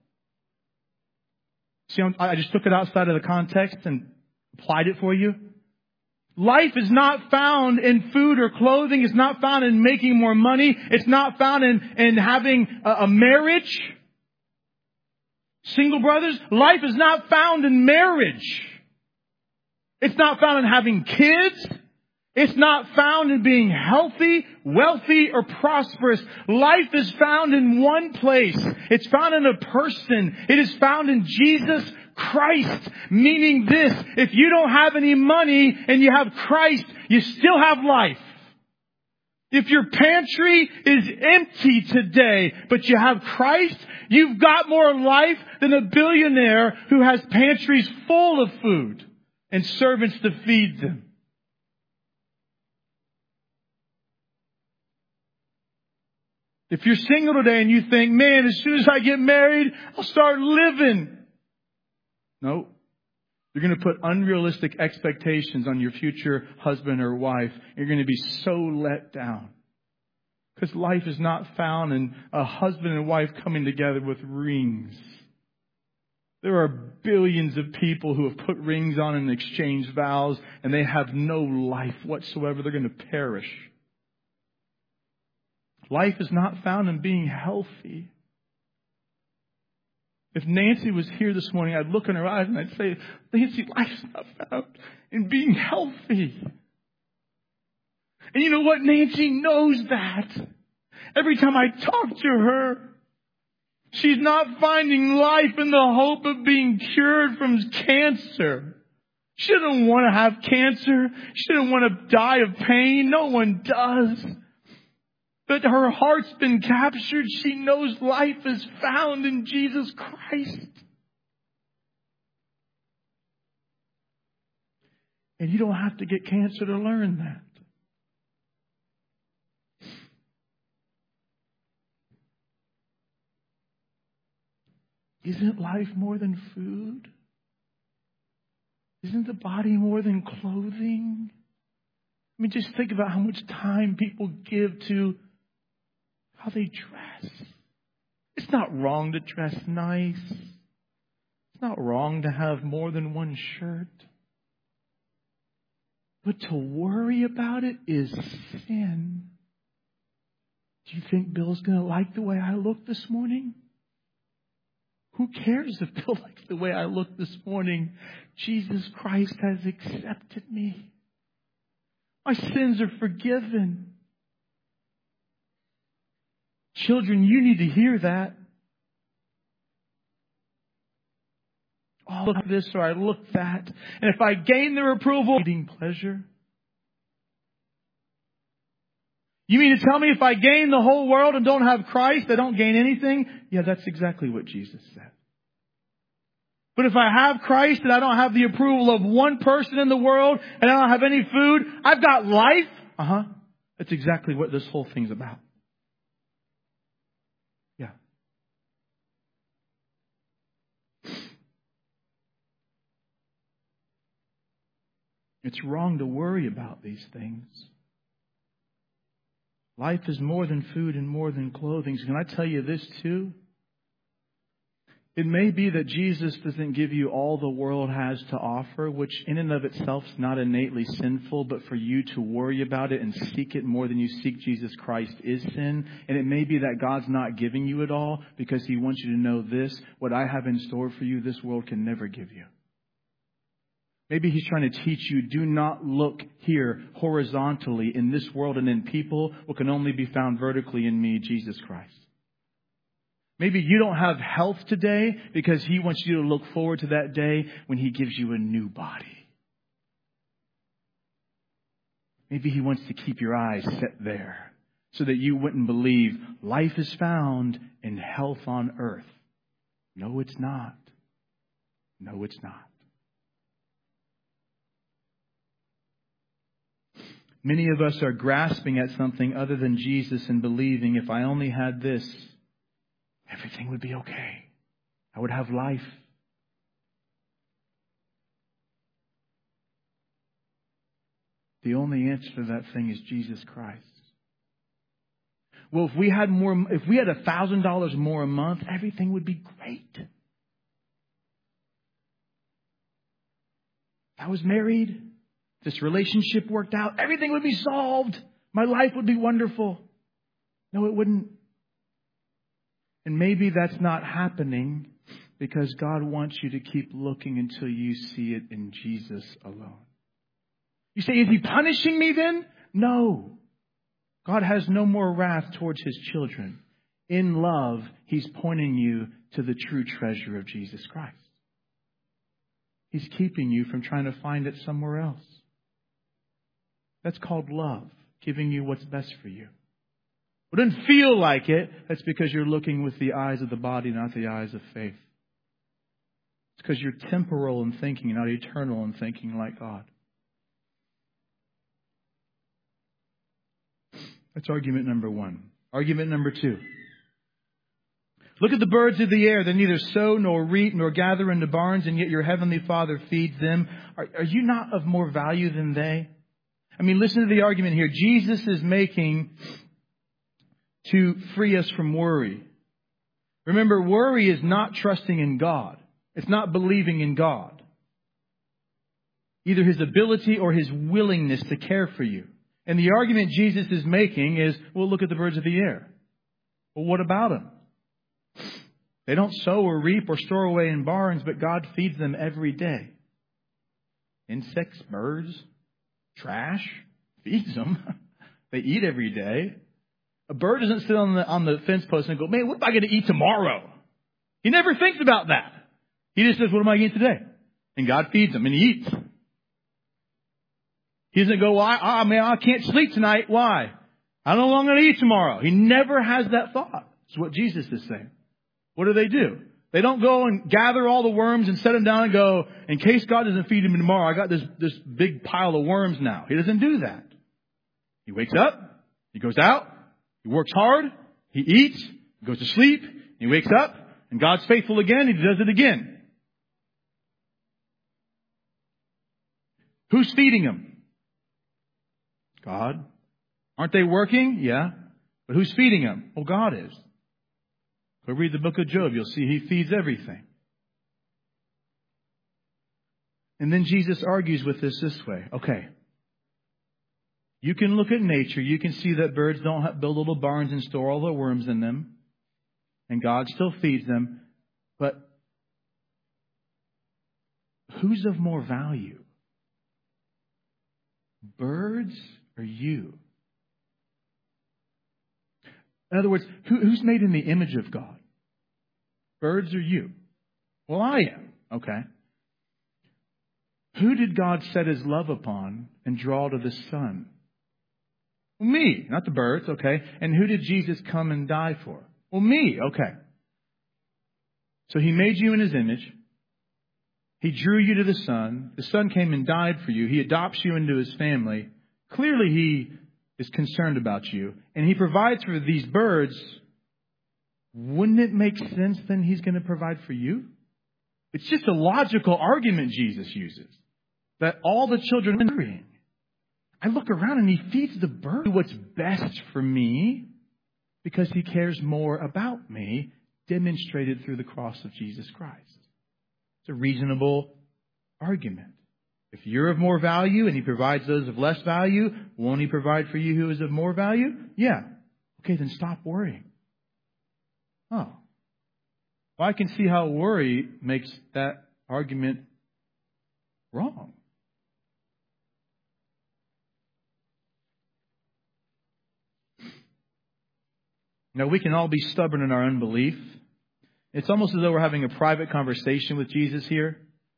See, I just took it outside of the context and applied it for you. Life is not found in food or clothing. It's not found in making more money. It's not found in having a marriage. Single brothers, life is not found in marriage. It's not found in having kids. It's not found in being healthy, wealthy, or prosperous. Life is found in one place. It's found in a person. It is found in Jesus Christ. Meaning this, if you don't have any money and you have Christ, you still have life. If your pantry is empty today, but you have Christ, you've got more life than a billionaire who has pantries full of food and servants to feed them. If you're single today and you think, man, as soon as I get married, I'll start living. No. You're going to put unrealistic expectations on your future husband or wife. You're going to be so let down. Because life is not found in a husband and wife coming together with rings. There are billions of people who have put rings on and exchanged vows, and they have no life whatsoever. They're going to perish. Life is not found in being healthy. If Nancy was here this morning, I'd look in her eyes and I'd say, Nancy, life's not found in being healthy. And you know what? Nancy knows that. Every time I talk to her, she's not finding life in the hope of being cured from cancer. She doesn't want to have cancer. She doesn't want to die of pain. No one does. But her heart's been captured. She knows life is found in Jesus Christ. And you don't have to get cancer to learn that. Isn't life more than food? Isn't the body more than clothing? I mean, just think about how much time people give to how they dress. It's not wrong to dress nice. It's not wrong to have more than one shirt. But to worry about it is sin. Do you think Bill's going to like the way I look this morning? Who cares if Bill likes the way I look this morning? Jesus Christ has accepted me. My sins are forgiven. Children, you need to hear that. Oh, I look this or I look that. And if I gain their approval, eating pleasure. You mean to tell me if I gain the whole world and don't have Christ, I don't gain anything? Yeah, that's exactly what Jesus said. But if I have Christ and I don't have the approval of one person in the world and I don't have any food, I've got life? That's exactly what this whole thing's about. Yeah. It's wrong to worry about these things. Life is more than food and more than clothing. So can I tell you this too? It may be that Jesus doesn't give you all the world has to offer, which in and of itself is not innately sinful, but for you to worry about it and seek it more than you seek Jesus Christ is sin. And it may be that God's not giving you it all because He wants you to know this, what I have in store for you, this world can never give you. Maybe He's trying to teach you, do not look here horizontally in this world and in people, what can only be found vertically in me, Jesus Christ. Maybe you don't have health today because He wants you to look forward to that day when He gives you a new body. Maybe He wants to keep your eyes set there so that you wouldn't believe life is found in health on earth. No, it's not. No, it's not. Many of us are grasping at something other than Jesus and believing if I only had this, everything would be okay. I would have life. The only answer to that thing is Jesus Christ. Well, if we had $1,000 more a month, everything would be great. If I was married, this relationship worked out, everything would be solved. My life would be wonderful. No, it wouldn't. And maybe that's not happening because God wants you to keep looking until you see it in Jesus alone. You say, is He punishing me then? No. God has no more wrath towards His children. In love, He's pointing you to the true treasure of Jesus Christ. He's keeping you from trying to find it somewhere else. That's called love, giving you what's best for you. It doesn't feel like it. That's because you're looking with the eyes of the body, not the eyes of faith. It's because you're temporal in thinking, not eternal in thinking like God. That's argument number one. Argument number 2. Look at the birds of the air. They neither sow nor reap nor gather into barns, and yet your heavenly Father feeds them. Are you not of more value than they? I mean, listen to the argument here. Jesus is making to free us from worry. Remember, worry is not trusting in God. It's not believing in God. Either His ability or His willingness to care for you. And the argument Jesus is making is, well, look at the birds of the air. Well, what about them? They don't sow or reap or store away in barns, but God feeds them every day. Insects, birds, trash, feeds them. They eat every day. A bird doesn't sit on the fence post and go, man, what am I going to eat tomorrow? He never thinks about that. He just says, what am I going to eat today? And God feeds him and he eats. He doesn't go, I can't sleep tonight. Why? I don't know what I'm going to eat tomorrow. He never has that thought. That's what Jesus is saying. What do? They don't go and gather all the worms and set them down and go, in case God doesn't feed him tomorrow, I got this big pile of worms now. He doesn't do that. He wakes up, he goes out, he works hard, he eats, he goes to sleep, he wakes up, and God's faithful again, he does it again. Who's feeding him? God. Aren't they working? Yeah. But who's feeding them? Well, God is. Go read the book of Job. You'll see He feeds everything. And then Jesus argues with us this way. Okay. You can look at nature. You can see that birds don't build little barns and store all the worms in them. And God still feeds them. But who's of more value? Birds or you? In other words, who's made in the image of God? Birds or you? Well, I am. Okay. Who did God set His love upon and draw to the Son? Well, me, not the birds. Okay. And who did Jesus come and die for? Well, me. Okay. So He made you in His image. He drew you to the Son. The Son came and died for you. He adopts you into His family. Clearly, He is concerned about you. And He provides for these birds. Wouldn't it make sense then He's going to provide for you? It's just a logical argument Jesus uses. That all the children are worrying. I look around and He feeds the bird what's best for me because He cares more about me, demonstrated through the cross of Jesus Christ. It's a reasonable argument. If you're of more value and He provides those of less value, won't He provide for you who is of more value? Yeah. Okay, then stop worrying. Oh. Well, I can see how worry makes that argument wrong. Now, we can all be stubborn in our unbelief. It's almost as though we're having a private conversation with Jesus here.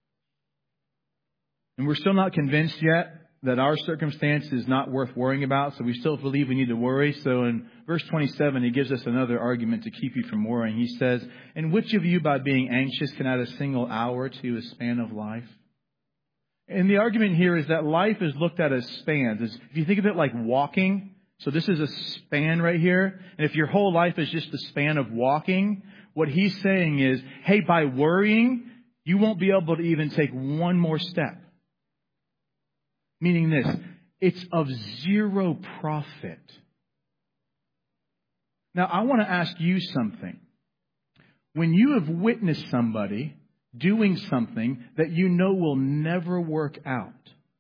And we're still not convinced yet that our circumstance is not worth worrying about. So we still believe we need to worry. So in verse 27, He gives us another argument to keep you from worrying. He says, and which of you by being anxious can add a single hour to a span of life? And the argument here is that life is looked at as spans. If you think of it like walking, so this is a span right here. And if your whole life is just the span of walking, what He's saying is, hey, by worrying, you won't be able to even take one more step. Meaning this, it's of zero profit. Now, I want to ask you something. When you have witnessed somebody doing something that you know will never work out,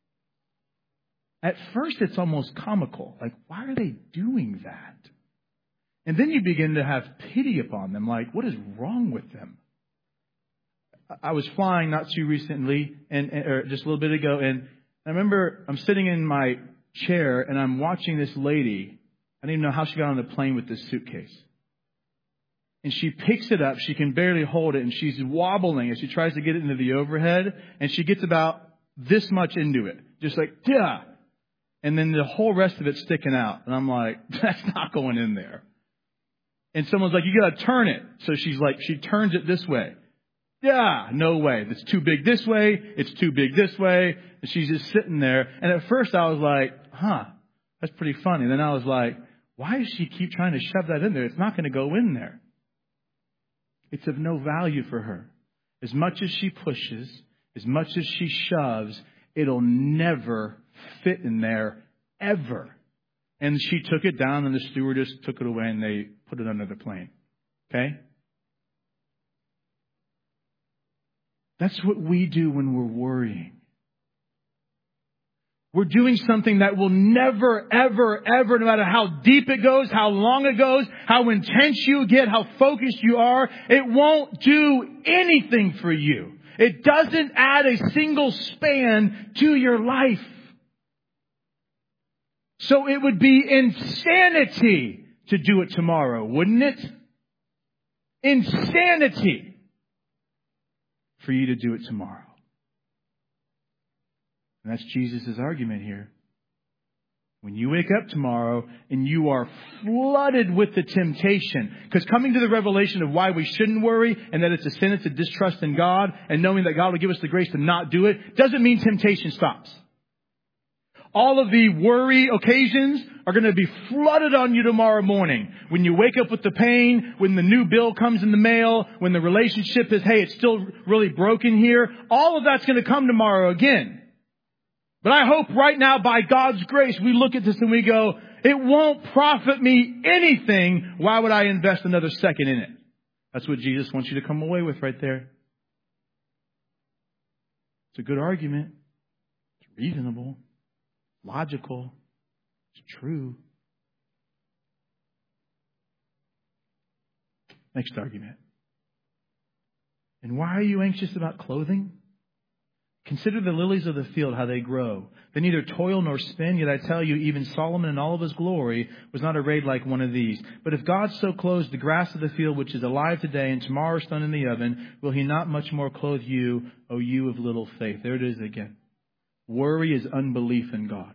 at first it's almost comical. Like, why are they doing that? And then you begin to have pity upon them. Like, what is wrong with them? I was flying not too recently, or just a little bit ago, and I remember I'm sitting in my chair and I'm watching this lady. I don't even know how she got on the plane with this suitcase. And she picks it up. She can barely hold it. And she's wobbling as she tries to get it into the overhead. And she gets about this much into it. Just like, yeah. And then the whole rest of it's sticking out. And I'm like, that's not going in there. And someone's like, you got to turn it. So she's like, she turns it this way. Yeah, no way. It's too big this way. It's too big this way. And she's just sitting there. And at first I was like, that's pretty funny. Then I was like, Why does she keep trying to shove that in there? It's not going to go in there. It's of no value for her. As much as she pushes, as much as she shoves, it'll never fit in there, ever. And she took it down, and the stewardess took it away, and they put it under the plane. Okay? That's what we do when we're worrying. We're doing something that will never, ever, ever, no matter how deep it goes, how long it goes, how intense you get, how focused you are, it won't do anything for you. It doesn't add a single span to your life. So it would be insanity to do it tomorrow, wouldn't it? Insanity for you to do it tomorrow. And that's Jesus' argument here. When you wake up tomorrow and you are flooded with the temptation, because coming to the revelation of why we shouldn't worry and that it's a sin, it's a distrust in God, and knowing that God will give us the grace to not do it, doesn't mean temptation stops. All of the worry occasions are going to be flooded on you tomorrow morning. When you wake up with the pain, when the new bill comes in the mail, when the relationship is, hey, it's still really broken here, all of that's going to come tomorrow again. But I hope right now, by God's grace, we look at this and we go, it won't profit me anything. Why would I invest another second in it? That's what Jesus wants you to come away with right there. It's a good argument. It's reasonable. Logical. It's true. Next argument. And why are you anxious about clothing? Consider the lilies of the field, how they grow. They neither toil nor spin, yet I tell you, even Solomon in all of his glory was not arrayed like one of these. But if God so clothes the grass of the field, which is alive today and tomorrow is thrown in the oven, will He not much more clothe you, O you of little faith? There it is again. Worry is unbelief in God.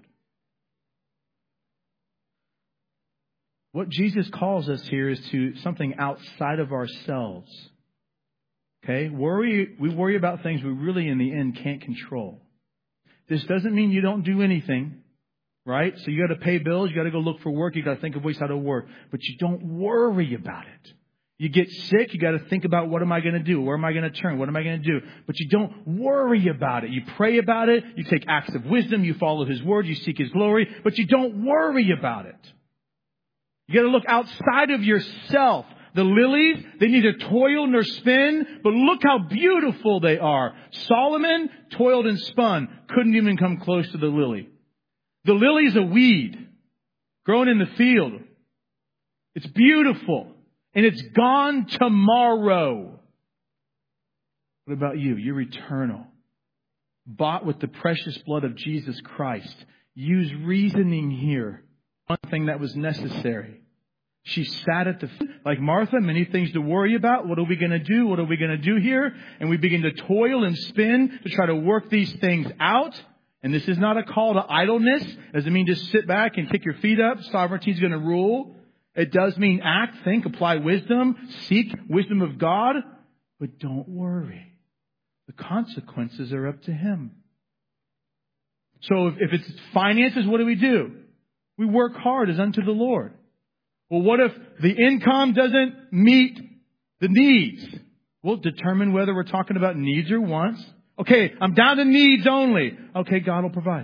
What Jesus calls us here is to something outside of ourselves. Okay? We worry about things we really in the end can't control. This doesn't mean you don't do anything, right? So you got to pay bills, you got to go look for work, you got to think of ways how to work, but you don't worry about it. You get sick, you got to think about, what am I going to do? Where am I going to turn? What am I going to do? But you don't worry about it. You pray about it, you take acts of wisdom, you follow His word, you seek His glory, but you don't worry about it. You got to look outside of yourself. The lilies, they neither toil nor spin, but look how beautiful they are. Solomon toiled and spun, couldn't even come close to the lily. The lily is a weed grown in the field. It's beautiful, and it's gone tomorrow. What about you? You're eternal, bought with the precious blood of Jesus Christ. Use reasoning here. One thing that was necessary. She sat at the feet, like Martha, many things to worry about. What are we going to do? What are we going to do here? And we begin to toil and spin to try to work these things out. And this is not a call to idleness. It doesn't mean just sit back and kick your feet up. Sovereignty is going to rule. It does mean act, think, apply wisdom, seek wisdom of God. But don't worry. The consequences are up to Him. So if it's finances, what do? We work hard as unto the Lord. Well, what if the income doesn't meet the needs? We'll determine whether we're talking about needs or wants. Okay, I'm down to needs only. Okay, God will provide.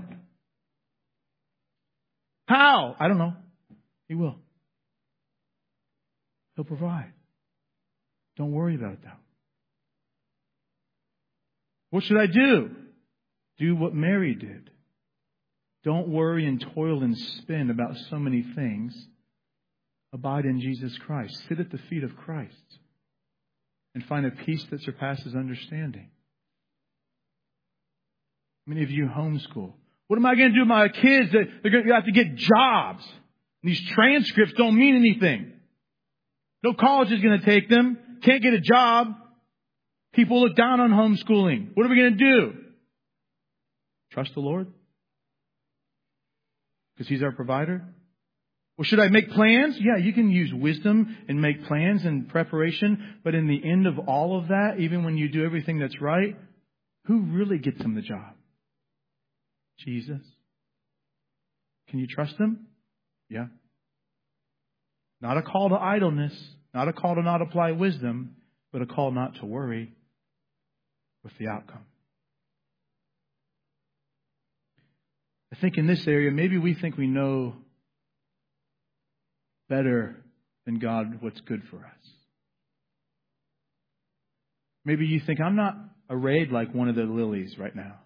How? I don't know. He will. He'll provide. Don't worry about it though. What should I do? Do what Mary did. Don't worry and toil and spin about so many things. Abide in Jesus Christ. Sit at the feet of Christ and find a peace that surpasses understanding. Many of you homeschool. What am I going to do with my kids? They're going to have to get jobs. These transcripts don't mean anything. No college is going to take them. Can't get a job. People look down on homeschooling. What are we going to do? Trust the Lord? Because He's our provider? Well, should I make plans? Yeah, you can use wisdom and make plans and preparation. But in the end of all of that, even when you do everything that's right, who really gets them the job? Jesus. Can you trust Him? Yeah. Not a call to idleness, not a call to not apply wisdom, but a call not to worry with the outcome. I think in this area, maybe we think we know better than God what's good for us. Maybe you think, I'm not arrayed like one of the lilies right now.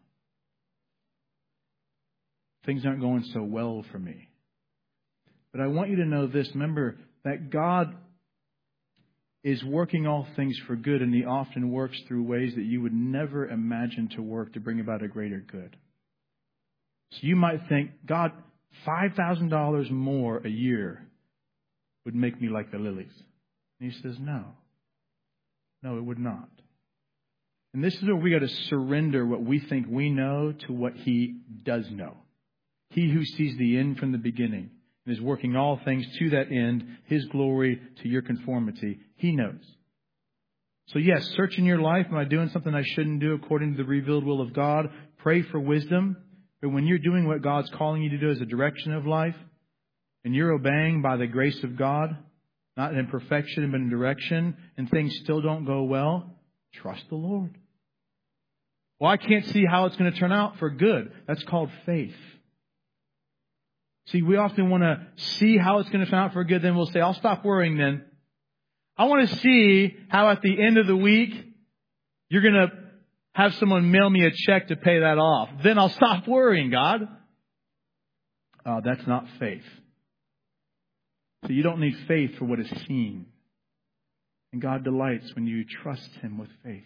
Things aren't going so well for me. But I want you to know this. Remember that God is working all things for good, and He often works through ways that you would never imagine to work to bring about a greater good. So you might think, God, $5,000 more a year would make me like the lilies. And He says, no. No, it would not. And this is where we got to surrender what we think we know to what He does know. He who sees the end from the beginning and is working all things to that end, His glory to your conformity, He knows. So yes, search in your life. Am I doing something I shouldn't do according to the revealed will of God? Pray for wisdom. But when you're doing what God's calling you to do as a direction of life, and you're obeying by the grace of God, not in perfection, but in direction, and things still don't go well, trust the Lord. Well, I can't see how it's going to turn out for good. That's called faith. See, we often want to see how it's going to turn out for good. Then we'll say, I'll stop worrying then. I want to see how at the end of the week, you're going to have someone mail me a check to pay that off. Then I'll stop worrying, God. That's not faith. So you don't need faith for what is seen. And God delights when you trust Him with faith.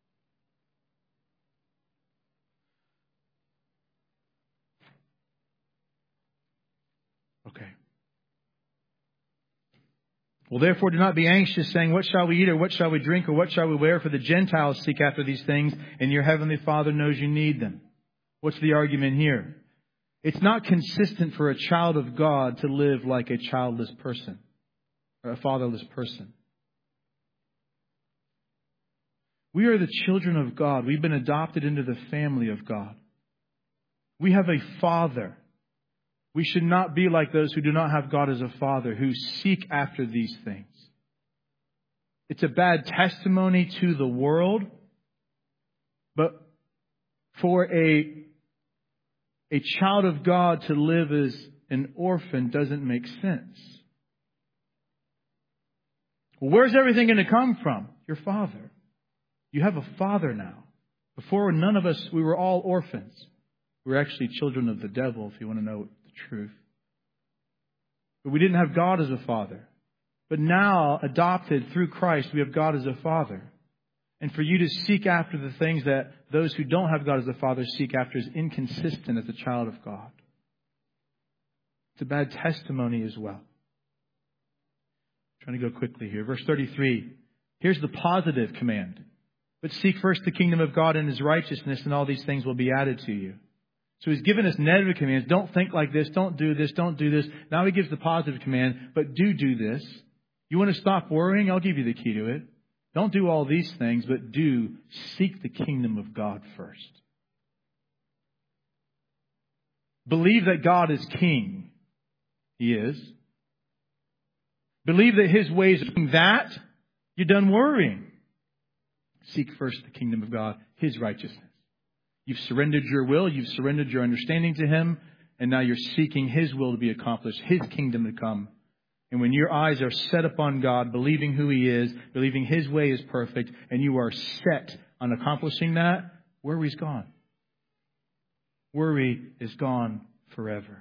Okay. Well, therefore, do not be anxious, saying, what shall we eat, or what shall we drink, or what shall we wear? For the Gentiles seek after these things, and your heavenly Father knows you need them. What's the argument here? It's not consistent for a child of God to live like a childless person, or a fatherless person. We are the children of God. We've been adopted into the family of God. We have a Father. We should not be like those who do not have God as a Father, who seek after these things. It's a bad testimony to the world, but for a child of God to live as an orphan doesn't make sense. Well, where's everything going to come from? Your Father. You have a Father now. Before, none of us, we were all orphans. We were actually children of the devil, if you want to know the truth. But we didn't have God as a Father. But now, adopted through Christ, we have God as a Father. And for you to seek after the things that those who don't have God as a Father seek after is inconsistent as a child of God. It's a bad testimony as well. I'm trying to go quickly here. Verse 33. Here's the positive command. But seek first the kingdom of God and His righteousness, and all these things will be added to you. So He's given us negative commands. Don't think like this. Don't do this. Don't do this. Now He gives the positive command. But do this. You want to stop worrying? I'll give you the key to it. Don't do all these things, but do seek the kingdom of God first. Believe that God is King. He is. Believe that His ways are that. You're done worrying. Seek first the kingdom of God, His righteousness. You've surrendered your will. You've surrendered your understanding to Him. And now you're seeking His will to be accomplished, His kingdom to come. And when your eyes are set upon God, believing who He is, believing His way is perfect, and you are set on accomplishing that, worry's gone. Worry is gone forever.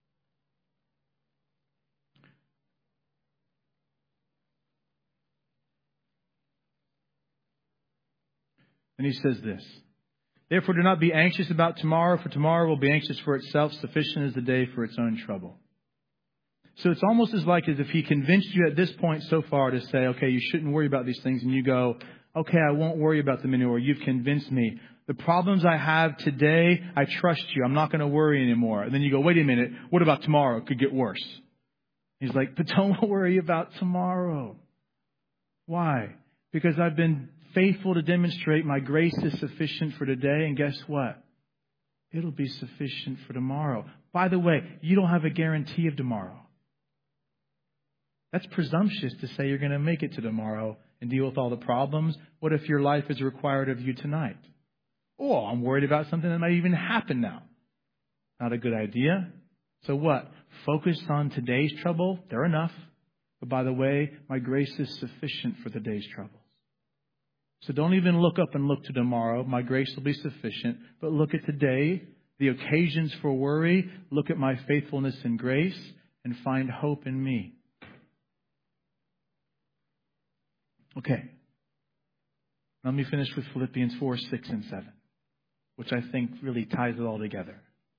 And He says this. Therefore, do not be anxious about tomorrow, for tomorrow will be anxious for itself. Sufficient is the day for its own trouble. So it's almost as if He convinced you at this point so far to say, okay, you shouldn't worry about these things. And you go, okay, I won't worry about them anymore. You've convinced me. The problems I have today, I trust you. I'm not going to worry anymore. And then you go, wait a minute. What about tomorrow? It could get worse. He's like, but don't worry about tomorrow. Why? Because I've been faithful to demonstrate my grace is sufficient for today. And guess what? It'll be sufficient for tomorrow. By the way, you don't have a guarantee of tomorrow. That's presumptuous to say you're going to make it to tomorrow and deal with all the problems. What if your life is required of you tonight? Oh, I'm worried about something that might even happen now. Not a good idea. So what? Focus on today's trouble. They're enough. But by the way, my grace is sufficient for the day's troubles. So don't even look up and look to tomorrow. My grace will be sufficient. But look at today, the occasions for worry. Look at my faithfulness and grace and find hope in me. Okay. Let me finish with Philippians 4, 6, and 7, which I think really ties it all together.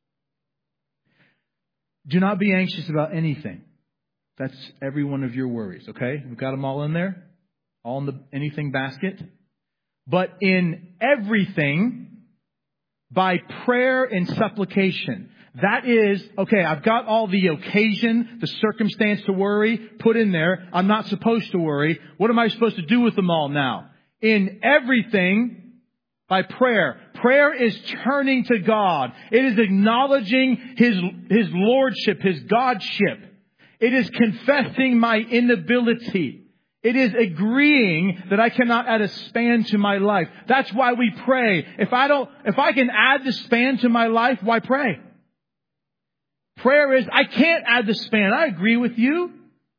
Do not be anxious about anything. That's every one of your worries, okay? We've got them all in there. All in the anything basket. But in everything, by prayer and supplication. That is, okay, I've got all the occasion, the circumstance to worry put in there. I'm not supposed to worry. What am I supposed to do with them all now? In everything, by prayer. Prayer is turning to God. It is acknowledging His Lordship, His Godship. It is confessing my inability. It is agreeing that I cannot add a span to my life. That's why we pray. If I can add the span to my life, why pray? Prayer is, I can't add the span. I agree with you.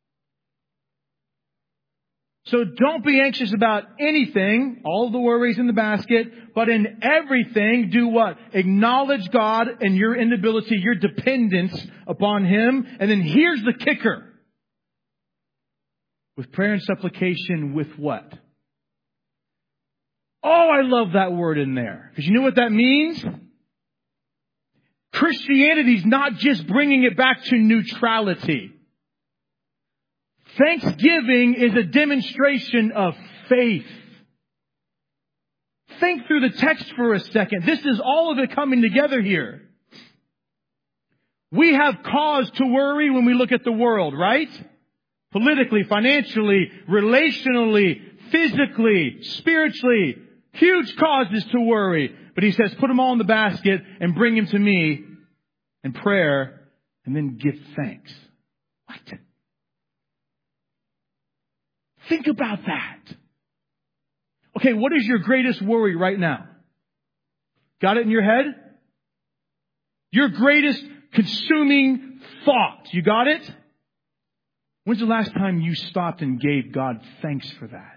So don't be anxious about anything, all the worries in the basket, but in everything, do what? Acknowledge God and your inability, your dependence upon Him. And then here's the kicker. With prayer and supplication, with what? Oh, I love that word in there. Because you know what that means? Christianity is not just bringing it back to neutrality. Thanksgiving is a demonstration of faith. Think through the text for a second. This is all of it coming together here. We have cause to worry when we look at the world, right? Politically, financially, relationally, physically, spiritually. Huge causes to worry. But He says, put them all in the basket and bring them to me in prayer and then give thanks. What? Think about that. Okay, what is your greatest worry right now? Got it in your head? Your greatest consuming thought. You got it? When's the last time you stopped and gave God thanks for that?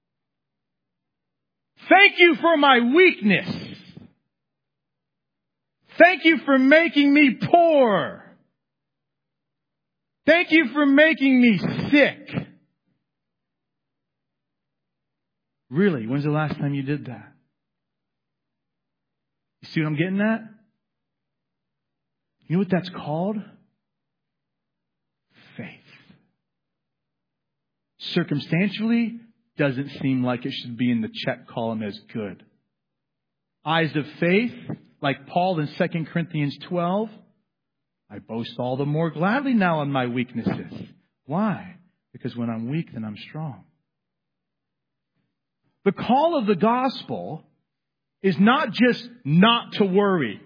Thank you for my weakness. Thank you for making me poor. Thank you for making me sick. Really, when's the last time you did that? You see what I'm getting at? You know what that's called? Faith. Circumstantially, doesn't seem like it should be in the check column as good. Eyes of faith, like Paul in 2 Corinthians 12, I boast all the more gladly now in my weaknesses. Why? Because when I'm weak, then I'm strong. The call of the gospel is not just not to worry.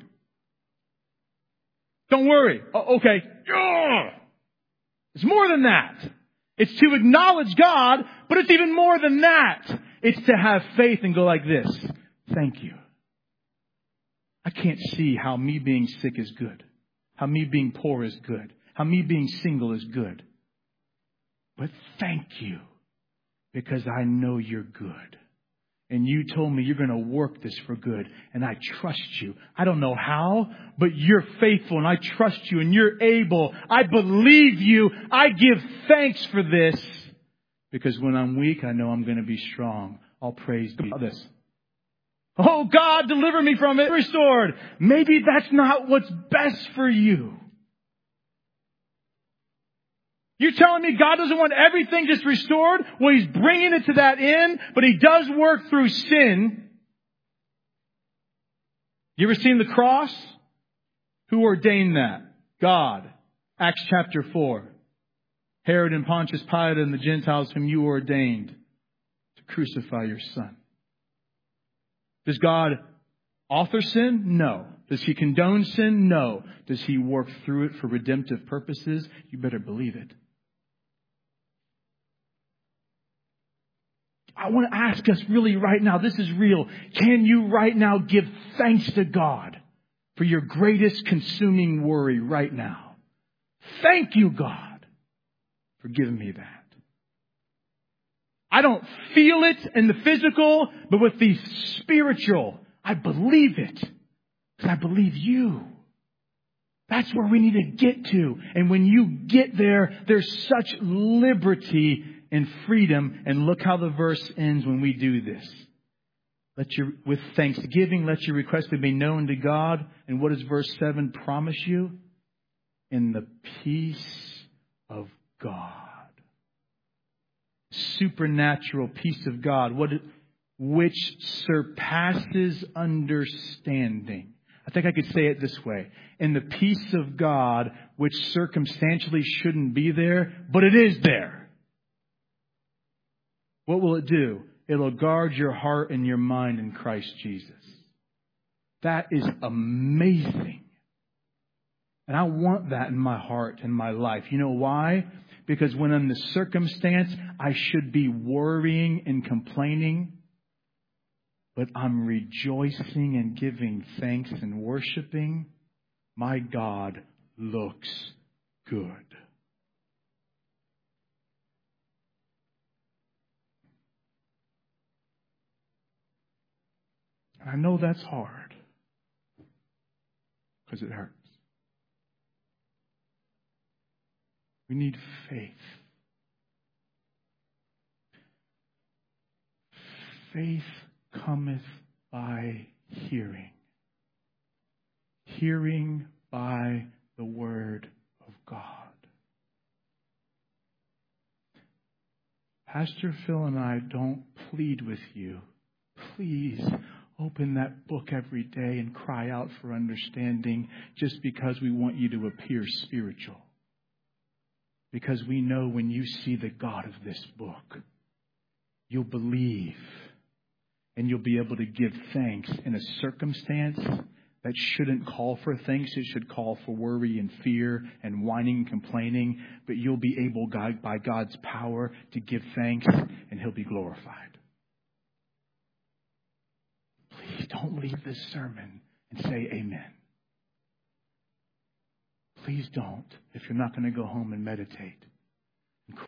Don't worry. Oh, okay. It's more than that. It's to acknowledge God, but it's even more than that. It's to have faith and go like this. Thank you. I can't see how me being sick is good. How me being poor is good. How me being single is good. But thank you, because I know you're good. And you told me you're going to work this for good. And I trust you. I don't know how, but you're faithful and I trust you and you're able. I believe you. I give thanks for this. Because when I'm weak, I know I'm going to be strong. All praise be this. Oh God, deliver me from it. Restored. Maybe that's not what's best for you. You're telling me God doesn't want everything just restored? Well, He's bringing it to that end, but He does work through sin. You ever seen the cross? Who ordained that? God. Acts chapter 4. Herod and Pontius Pilate and the Gentiles whom you ordained to crucify your Son. Does God author sin? No. Does He condone sin? No. Does He work through it for redemptive purposes? You better believe it. I want to ask us really right now, this is real. Can you right now give thanks to God for your greatest consuming worry right now? Thank you, God, for giving me that. I don't feel it in the physical, but with the spiritual, I believe it. Because I believe you. That's where we need to get to. And when you get there, there's such liberty and freedom. And look how the verse ends when we do this. With thanksgiving, let your request be known to God. And what does verse 7 promise you? In the peace of God. Supernatural peace of God, which surpasses understanding. I think I could say it this way. In the peace of God, which circumstantially shouldn't be there, but it is there. What will it do? It'll guard your heart and your mind in Christ Jesus. That is amazing. And I want that in my heart and my life. You know why? Because when in the circumstance, I should be worrying and complaining, but I'm rejoicing and giving thanks and worshiping. My God looks good. I know that's hard because it hurts. We need faith. Faith cometh by hearing. Hearing by the word of God. Pastor Phil and I don't plead with you. Please open that book every day and cry out for understanding just because we want you to appear spiritual. Because we know when you see the God of this book, you'll believe and you'll be able to give thanks in a circumstance that shouldn't call for thanks. It should call for worry and fear and whining and complaining. But you'll be able, by God's power, to give thanks and He'll be glorified. Please don't leave this sermon and say amen. Please don't, if you're not going to go home and meditate.